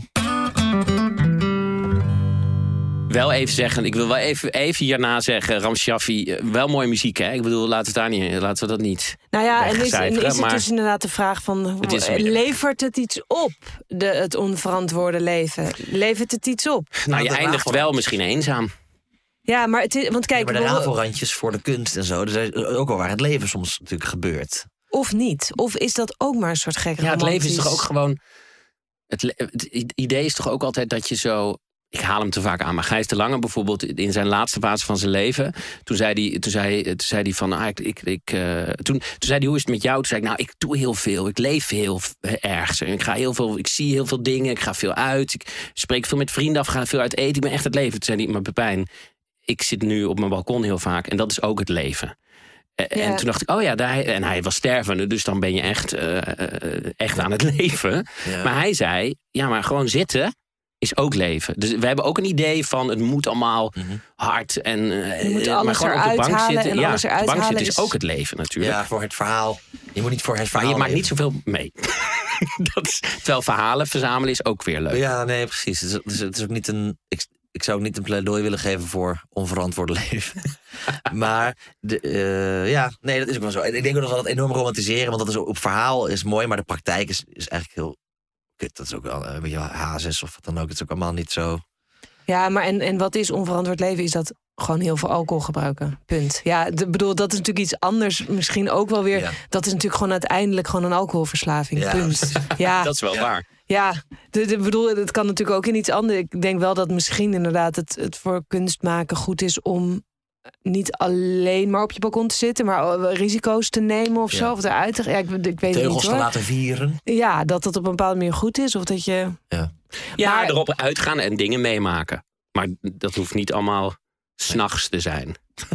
Wel even zeggen, ik wil wel even, even hierna zeggen, Ram Shaffi, eh, wel mooie muziek, hè? Ik bedoel, laten we, daar niet, laten we dat niet. Nou ja, en is, en wegcijferen, is het maar dus inderdaad de vraag van, Het is- levert het iets op, de, het onverantwoorde leven? Levert het iets op? Nou, je de eindigt Ravo- wel misschien eenzaam. Ja, maar, het is, want kijk, Ja, maar de we- rafelrandjes voor de kunst en zo. Dat is ook wel waar het leven soms natuurlijk gebeurt. of niet? Of is dat ook maar een soort gek Ja, het leven is romantisch- toch ook gewoon. Het, le- het i- idee is toch ook altijd dat je zo. Ik haal hem te vaak aan, maar Gijs de Lange bijvoorbeeld in zijn laatste fase van zijn leven. Toen zei hij, toen zei, toen zei hij van. Ah, ik, ik, ik, uh, toen, toen zei hij, hoe is het met jou? Toen zei ik, nou, ik doe heel veel. Ik leef heel v- erg. Ik, ga heel veel, ik zie heel veel dingen. Ik ga veel uit. Ik spreek veel met vrienden af. Ga veel uit eten. Ik ben echt het leven. Toen zei hij, maar Pepijn, ik zit nu op mijn balkon heel vaak. En dat is ook het leven. Uh, Ja. En toen dacht ik, oh ja, daar, en hij was stervende. Dus dan ben je echt, uh, uh, echt aan het leven. Ja. Maar hij zei, ja, maar gewoon zitten is ook leven. Dus we hebben ook een idee van het moet allemaal Mhm. hard en uh, Je moet maar alles gewoon op de eruit bank halen zitten. en Ja, alles op de eruit bank halen zitten is is- ook het leven natuurlijk. Ja, voor het verhaal. Je moet niet voor het Maar verhaal je maakt leven. niet zoveel mee. Dat is, terwijl verhalen verzamelen is ook weer leuk. Ja, nee, precies. Het is, het is, het is ook niet een. Ik, ik zou ook niet een pleidooi willen geven voor onverantwoord leven. maar de, uh, ja, nee, dat is ook wel zo. En ik denk ook dat we dat enorm romantiseren, want dat is op verhaal is mooi, maar de praktijk is, is eigenlijk heel. Kut, dat is ook wel een beetje hazes of wat dan ook. Het is ook allemaal niet zo. Ja, maar en, en wat is onverantwoord leven? Is dat gewoon heel veel alcohol gebruiken? Punt. Ja, ik bedoel, dat is natuurlijk iets anders. Misschien ook wel weer. Ja. Dat is natuurlijk gewoon uiteindelijk gewoon een alcoholverslaving. Ja. Punt. Ja, Dat is wel Ja. waar. ja. De, de, bedoel, het kan natuurlijk ook in iets anders. Ik denk wel dat misschien inderdaad het, het voor kunst maken goed is om niet alleen maar op je balkon te zitten, maar risico's te nemen of Ja. zo. Of eruit te. Ja, ik, ik weet het Teugels niet te hoor. laten vieren. Ja, dat dat op een bepaalde manier goed is. Of dat je. Ja. Ja, Maar- erop uitgaan en dingen meemaken. Maar dat hoeft niet allemaal s'nachts te zijn.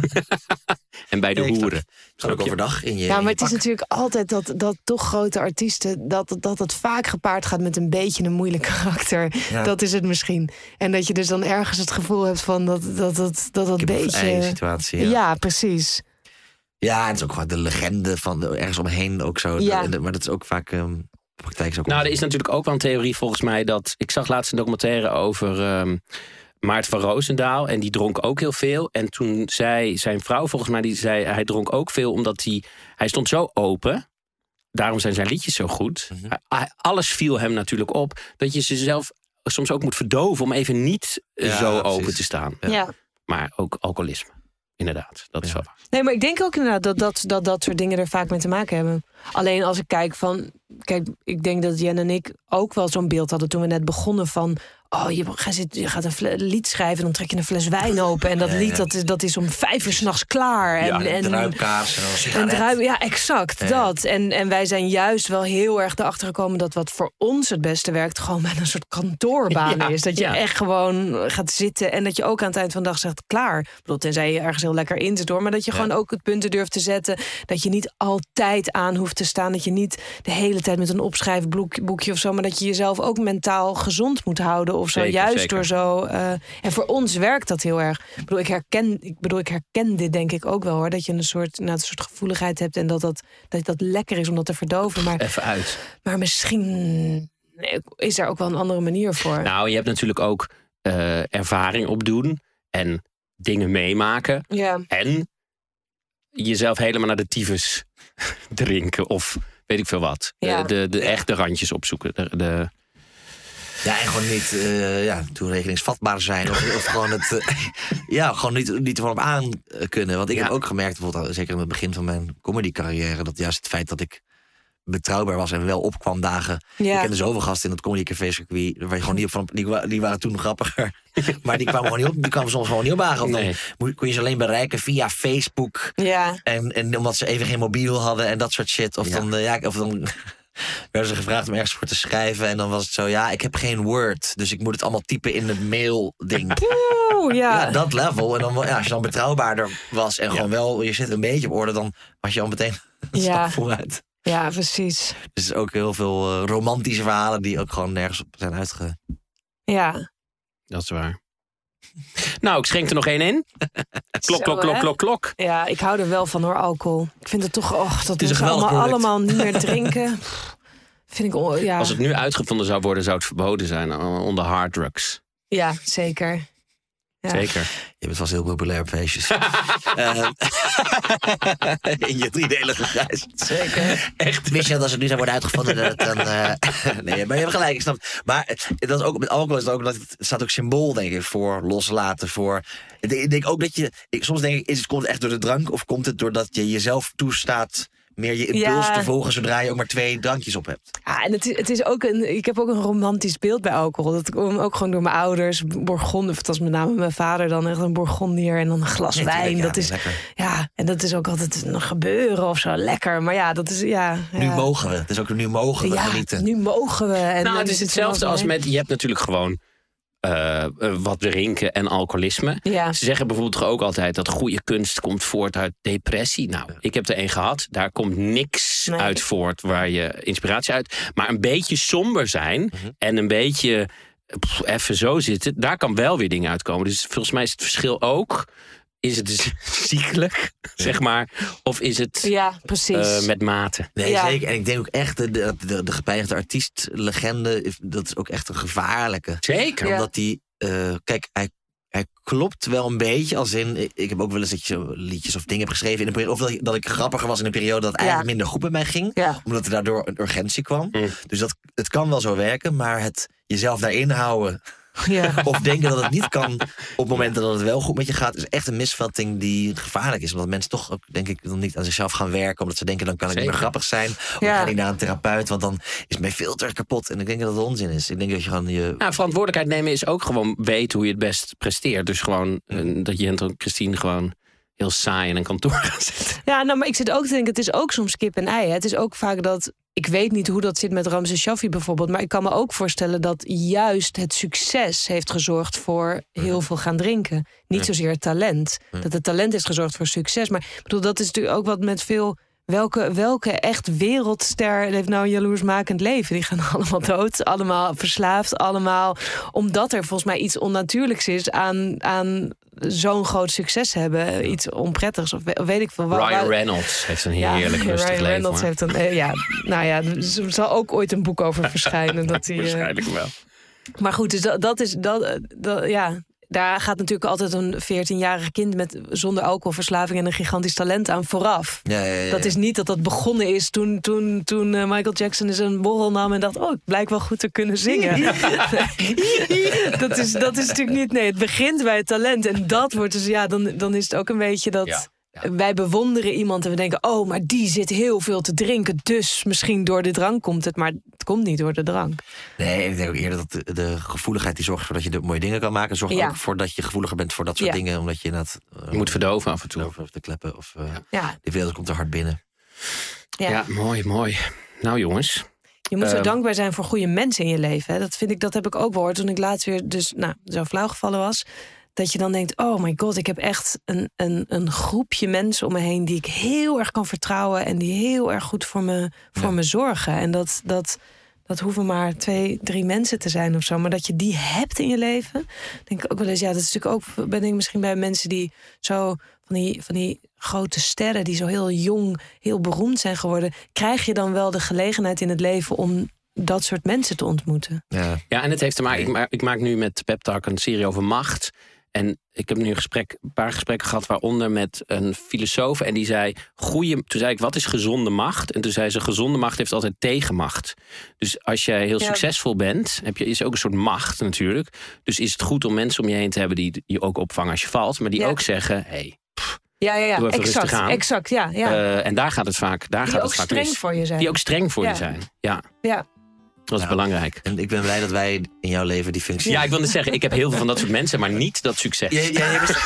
En bij de Nee, ik snap- hoeren. Kan ook overdag in je Ja, in maar je het is pak. natuurlijk altijd dat, dat toch grote artiesten... dat, dat het vaak gepaard gaat met een beetje een moeilijk karakter. Ja. Dat is het misschien. En dat je dus dan ergens het gevoel hebt van dat dat, dat, dat, dat beetje... situatie. Ja. Ja. precies. ja, en het is ook gewoon de legende van de, ergens omheen ook zo. Ja. De- de- maar dat is ook vaak... Um, praktijk is ook Nou, er onzin. is natuurlijk ook wel een theorie volgens mij dat... Ik zag laatst een documentaire over um, Maarten van Roosendaal. En die dronk ook heel veel. En toen zei zijn vrouw volgens mij, die zei... hij dronk ook veel omdat hij... Hij stond zo open. Daarom zijn zijn liedjes zo goed. Mhm. Hij- hij- alles viel hem natuurlijk op. Dat je ze zelf soms ook moet verdoven... om even niet eh, Ja, zo precies. open te staan. Ja. Ja. Maar ook alcoholisme. Inderdaad, dat is Ja. wel waar. Nee, maar ik denk ook inderdaad dat dat, dat dat soort dingen er vaak mee te maken hebben. Alleen als ik kijk van... Kijk, ik denk dat Jen en ik ook wel zo'n beeld hadden toen we net begonnen van... Oh, je gaat, zitten, je gaat een fle- lied schrijven en dan trek je een fles wijn open. En dat Ja, ja. lied dat is, dat is om vijf uur 's nachts klaar. En, Ja, en, druipkaas en dan een en sigaret. druip, ja, exact, Ja. dat. En, en wij zijn juist wel heel erg erachter gekomen... dat wat voor ons het beste werkt... gewoon met een soort kantoorbaan Ja, is. Dat je ja. echt gewoon gaat zitten... en dat je ook aan het eind van de dag zegt, klaar. Ik bedoel, tenzij je ergens heel lekker in zit, hoor. Maar dat je Ja. gewoon ook het punten durft te zetten... dat je niet altijd aan hoeft te staan. Dat je niet de hele tijd met een opschrijfboekje of zo... maar dat je jezelf ook mentaal gezond moet houden of zo. Zeker, juist zeker. door zo... uh, en voor ons werkt dat heel erg. Ik bedoel, ik herken, ik bedoel, ik herken dit denk ik ook wel, hoor. Dat je een soort, nou, een soort gevoeligheid hebt... en dat dat, dat dat lekker is om dat te verdoven. Maar, Even uit. maar misschien is er ook wel een andere manier voor. Nou, je hebt natuurlijk ook uh, ervaring opdoen en dingen meemaken. Ja. En jezelf helemaal naar de tyfus drinken of weet ik veel wat. Ja. De, de, de echte randjes opzoeken. De, de... Ja, en gewoon niet uh, ja, toerekeningsvatbaar zijn. Of, of gewoon het uh, ja, gewoon niet, niet ervan op aan kunnen. Want ik Ja. heb ook gemerkt, bijvoorbeeld zeker in het begin van mijn comedy-carrière... dat juist het feit dat ik betrouwbaar was en wel opkwam dagen. Ja. Ik kende zoveel gasten in het comedycafé-circuit... waar je gewoon niet op van, die, die waren toen grappiger. Maar die kwamen, gewoon niet op, die kwamen soms gewoon niet opdagen. Nee. Dan kon je ze alleen bereiken via Facebook. Ja. En, en omdat ze even geen mobiel hadden en dat soort shit. Of Ja. dan... Uh, ja, of dan werden ze gevraagd om ergens voor te schrijven. En dan was het zo, ja, ik heb geen Word. Dus ik moet het allemaal typen in het mail-ding. Oeh, ja. Ja, dat level. En dan, ja, als je dan betrouwbaarder was en Ja. gewoon wel, je zit een beetje op orde, dan was je al meteen een Ja. stap vooruit. Ja, precies. Dus ook heel veel uh, romantische verhalen die ook gewoon nergens op zijn uitge... Ja. Dat is waar. Nou, ik schenk er nog één in. Klok, Zo, klok, klok, hè? klok, klok. Ja, ik hou er wel van, hoor, alcohol. Ik vind het toch, oh, dat is we een geweldig allemaal, product. allemaal niet meer drinken. Pff, vind ik, on- ja. Als het nu uitgevonden zou worden, zou het verboden zijn uh, onder hard drugs. Ja, zeker. Ja. Zeker. Je bent vast heel populair op feestjes. uh, in je driedelige grijs. Zeker. Echt. Wist je dat als het nu zou worden uitgevonden dat het dan... Uh... nee, maar je hebt gelijk, ik snap het. Maar het- dat is ook, met alcohol is het ook, dat het staat ook symbool, denk ik, voor loslaten, voor... Ik denk, ik denk ook dat je... Ik, soms denk ik, is het, komt het echt door de drank of komt het doordat je jezelf toestaat meer je impuls Ja. te volgen zodra je ook maar twee drankjes op hebt? Ja, en het is, het is ook een, ik heb ook een romantisch beeld bij alcohol. Dat komt ook gewoon door mijn ouders. Bourgondier, of dat is met name mijn vader dan echt een Bourgondier en dan een glas Nee, wijn. tuurlijk, ja, dat is, lekker. ja, en dat is ook altijd een gebeuren of zo. Lekker, maar ja, dat is, ja. Nu ja. mogen we. Het is ook nu mogen we Ja, genieten. nu mogen we. En, Nou, en het is zit hetzelfde er als nog met... Je hebt natuurlijk gewoon uh, uh, wat drinken en alcoholisme. Ja. Ze zeggen bijvoorbeeld toch ook altijd dat goede kunst komt voort uit depressie. Nou, ik heb er één gehad. Daar komt niks Nee. uit voort waar je inspiratie uit... Maar een beetje somber zijn Mhm. en een beetje pff, even zo zitten... daar kan wel weer dingen uitkomen. Dus volgens mij is het verschil ook... Is het dus ziekelijk, zeg maar? Of is het Ja, precies. uh, met mate? Nee, Ja. zeker. En ik denk ook echt, de, de, de, de gepijnigde artiest-legende, dat is ook echt een gevaarlijke. Zeker. Ja. Omdat die, uh, kijk, hij, hij klopt wel een beetje. Als in, ik, ik heb ook wel eens dat je zo liedjes of dingen hebt geschreven in een periode. Of dat ik, dat ik grappiger was in een periode dat het Ja. eigenlijk minder goed bij mij ging. Ja. Omdat er daardoor een urgentie kwam. Mm. Dus dat, het kan wel zo werken, maar het jezelf daarin houden. Ja. Of denken dat het niet kan op momenten dat het wel goed met je gaat, is echt een misvatting die gevaarlijk is. Omdat mensen toch ook, denk ik, dan niet aan zichzelf gaan werken. Omdat ze denken, dan kan ik niet Zeker. meer grappig zijn. Of Ja. ik ga niet naar een therapeut, want dan is mijn filter kapot. En ik denk dat het onzin is. Ik denk dat je gewoon je... Nou, verantwoordelijkheid nemen is ook gewoon weten hoe je het best presteert. Dus gewoon uh, dat je en Christine gewoon heel saai in een kantoor gaat zitten. Ja, nou, maar ik zit ook te denken, het is ook soms kip en ei. Hè. Het is ook vaak dat ik weet niet hoe dat zit met Ramses Shaffi bijvoorbeeld, maar ik kan me ook voorstellen dat juist het succes heeft gezorgd voor heel veel gaan drinken. Niet zozeer het talent. Dat het talent is gezorgd voor succes. Maar ik bedoel, dat is natuurlijk ook wat met veel... Welke, welke echt wereldster heeft nou een jaloersmakend leven? Die gaan allemaal dood, allemaal verslaafd, allemaal... Omdat er volgens mij iets onnatuurlijks is aan... aan zo'n groot succes hebben, iets onprettigs of weet ik veel. Ryan Reynolds heeft een heerlijk ja, rustig Ryan leven. Reynolds hoor. heeft een, eh, ja, nou ja, er zal ook ooit een boek over verschijnen. dat hij, uh, Waarschijnlijk wel. Maar goed, dus dat, dat is, dat, dat, ja, daar gaat natuurlijk altijd een veertienjarig kind met zonder alcoholverslaving en een gigantisch talent aan vooraf. Ja, ja, ja, ja. Dat is niet dat dat begonnen is toen, toen, toen uh, Michael Jackson eens een borrel nam en dacht, oh, ik blijk wel goed te kunnen zingen. dat, is, dat is natuurlijk niet, nee, het begint bij het talent. En dat wordt dus, ja, dan, dan is het ook een beetje dat... Ja. Ja. Wij bewonderen iemand en we denken... oh, maar die zit heel veel te drinken... dus misschien door de drank komt het... maar het komt niet door de drank. Nee, ik denk ook eerder dat de, de gevoeligheid... die zorgt ervoor dat je de mooie dingen kan maken... zorgt Ja. ook voor dat je gevoeliger bent voor dat soort Ja. dingen... omdat je inderdaad... Uh, Je moet verdoven af en toe. Of te kleppen. Of, uh, Ja. de wereld komt er hard binnen. Ja. Ja, mooi, mooi. Nou jongens... Je moet zo Um, dankbaar zijn voor goede mensen in je leven. Hè? Dat vind ik, dat heb ik ook gehoord toen ik laatst weer dus, nou, zo flauw gevallen was. Dat je dan denkt, oh my god, ik heb echt een, een, een groepje mensen om me heen... die ik heel erg kan vertrouwen en die heel erg goed voor me, voor Ja. me zorgen. En dat, dat, dat hoeven maar twee, drie mensen te zijn of zo. Maar dat je die hebt in je leven, denk ik ook wel eens... ja, dat is natuurlijk ook, ben ik misschien bij mensen die zo... Van die, van die grote sterren die zo heel jong, heel beroemd zijn geworden... krijg je dan wel de gelegenheid in het leven om dat soort mensen te ontmoeten? Ja. Ja, en het heeft te maken... Ik maak, ik maak nu met Pep Talk een serie over macht... En ik heb nu een, gesprek, een paar gesprekken gehad, waaronder met een filosoof. En die zei, goeie, toen zei ik, wat is gezonde macht? En toen zei ze, gezonde macht heeft altijd tegenmacht. Dus als jij heel Ja. succesvol bent, heb je, is ook een soort macht natuurlijk. Dus is het goed om mensen om je heen te hebben die je ook opvangen als je valt. Maar die Ja. ook zeggen, hey, Ja, ja, ja. Doe even exact, rustig aan. exact, ja, ja. uh, en daar gaat het vaak, daar die gaat ook het vaak streng mis. voor je zijn. Die ook streng voor Ja. je zijn. Ja, Ja. dat is Ja. belangrijk. En ik ben blij dat wij in jouw leven die functie... Ja, ik wil net zeggen, ik heb heel veel van dat soort mensen, maar niet dat succes. Ja, ja, jij bent,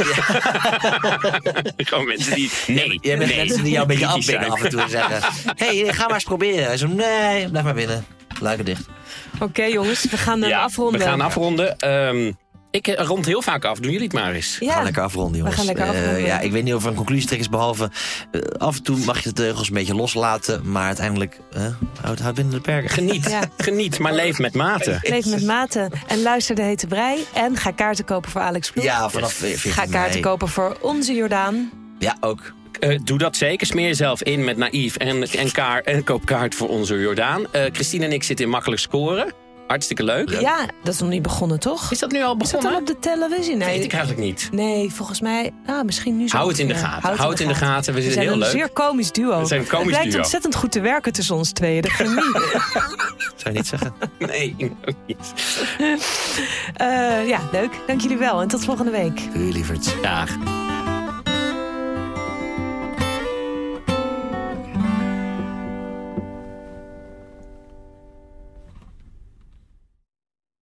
ja. Gewoon mensen die, nee, Jij bent nee, mensen die jou een beetje kritisch afpikken zijn. af en toe en zeggen... hé, hey, ga maar eens proberen. Hij zo, nee, blijf maar binnen. Luiken dicht. Oké, okay, jongens, we gaan uh, Ja, afronden. we gaan afronden. Um, ik rond heel vaak af. Doen jullie het maar eens. We Ja. gaan lekker afronden, jongens. We gaan lekker afronden. Uh, ja, ik weet niet of er een conclusie trek is, behalve... Uh, af en toe mag je de teugels een beetje loslaten... maar uiteindelijk uh, houd, houd binnen de perken. Geniet, Ja. geniet, maar leef met mate. Leef met mate en luister de Hete Brei. En ga kaarten kopen voor Alex Ploeg. Ja, vanaf veertien Ga kaarten mei. kopen voor Onze Jordaan. Ja, ook. Uh, doe dat zeker. Smeer jezelf in met naïef en, en, kaart, en koop kaart voor Onze Jordaan. Uh, Christine en ik zitten in Makkelijk Scoren. Hartstikke leuk. Ja. Ja, dat is nog niet begonnen, toch? Is dat nu al Is dat begonnen? al op de televisie? Nee, Weet ik eigenlijk niet. nee volgens mij... Ah, misschien nu zo. Hou het in de ongeveer. gaten. Hou het in de gaten. We We zijn zijn heel een leuk. zeer komisch duo. We zijn een komisch Het lijkt duo. ontzettend goed te werken tussen ons tweeën. Dat vind ik niet. Zou je niet zeggen? Nee, ook niet. Uh, ja, leuk. Dank jullie wel. En tot volgende week. Doei, lieverd. Dag.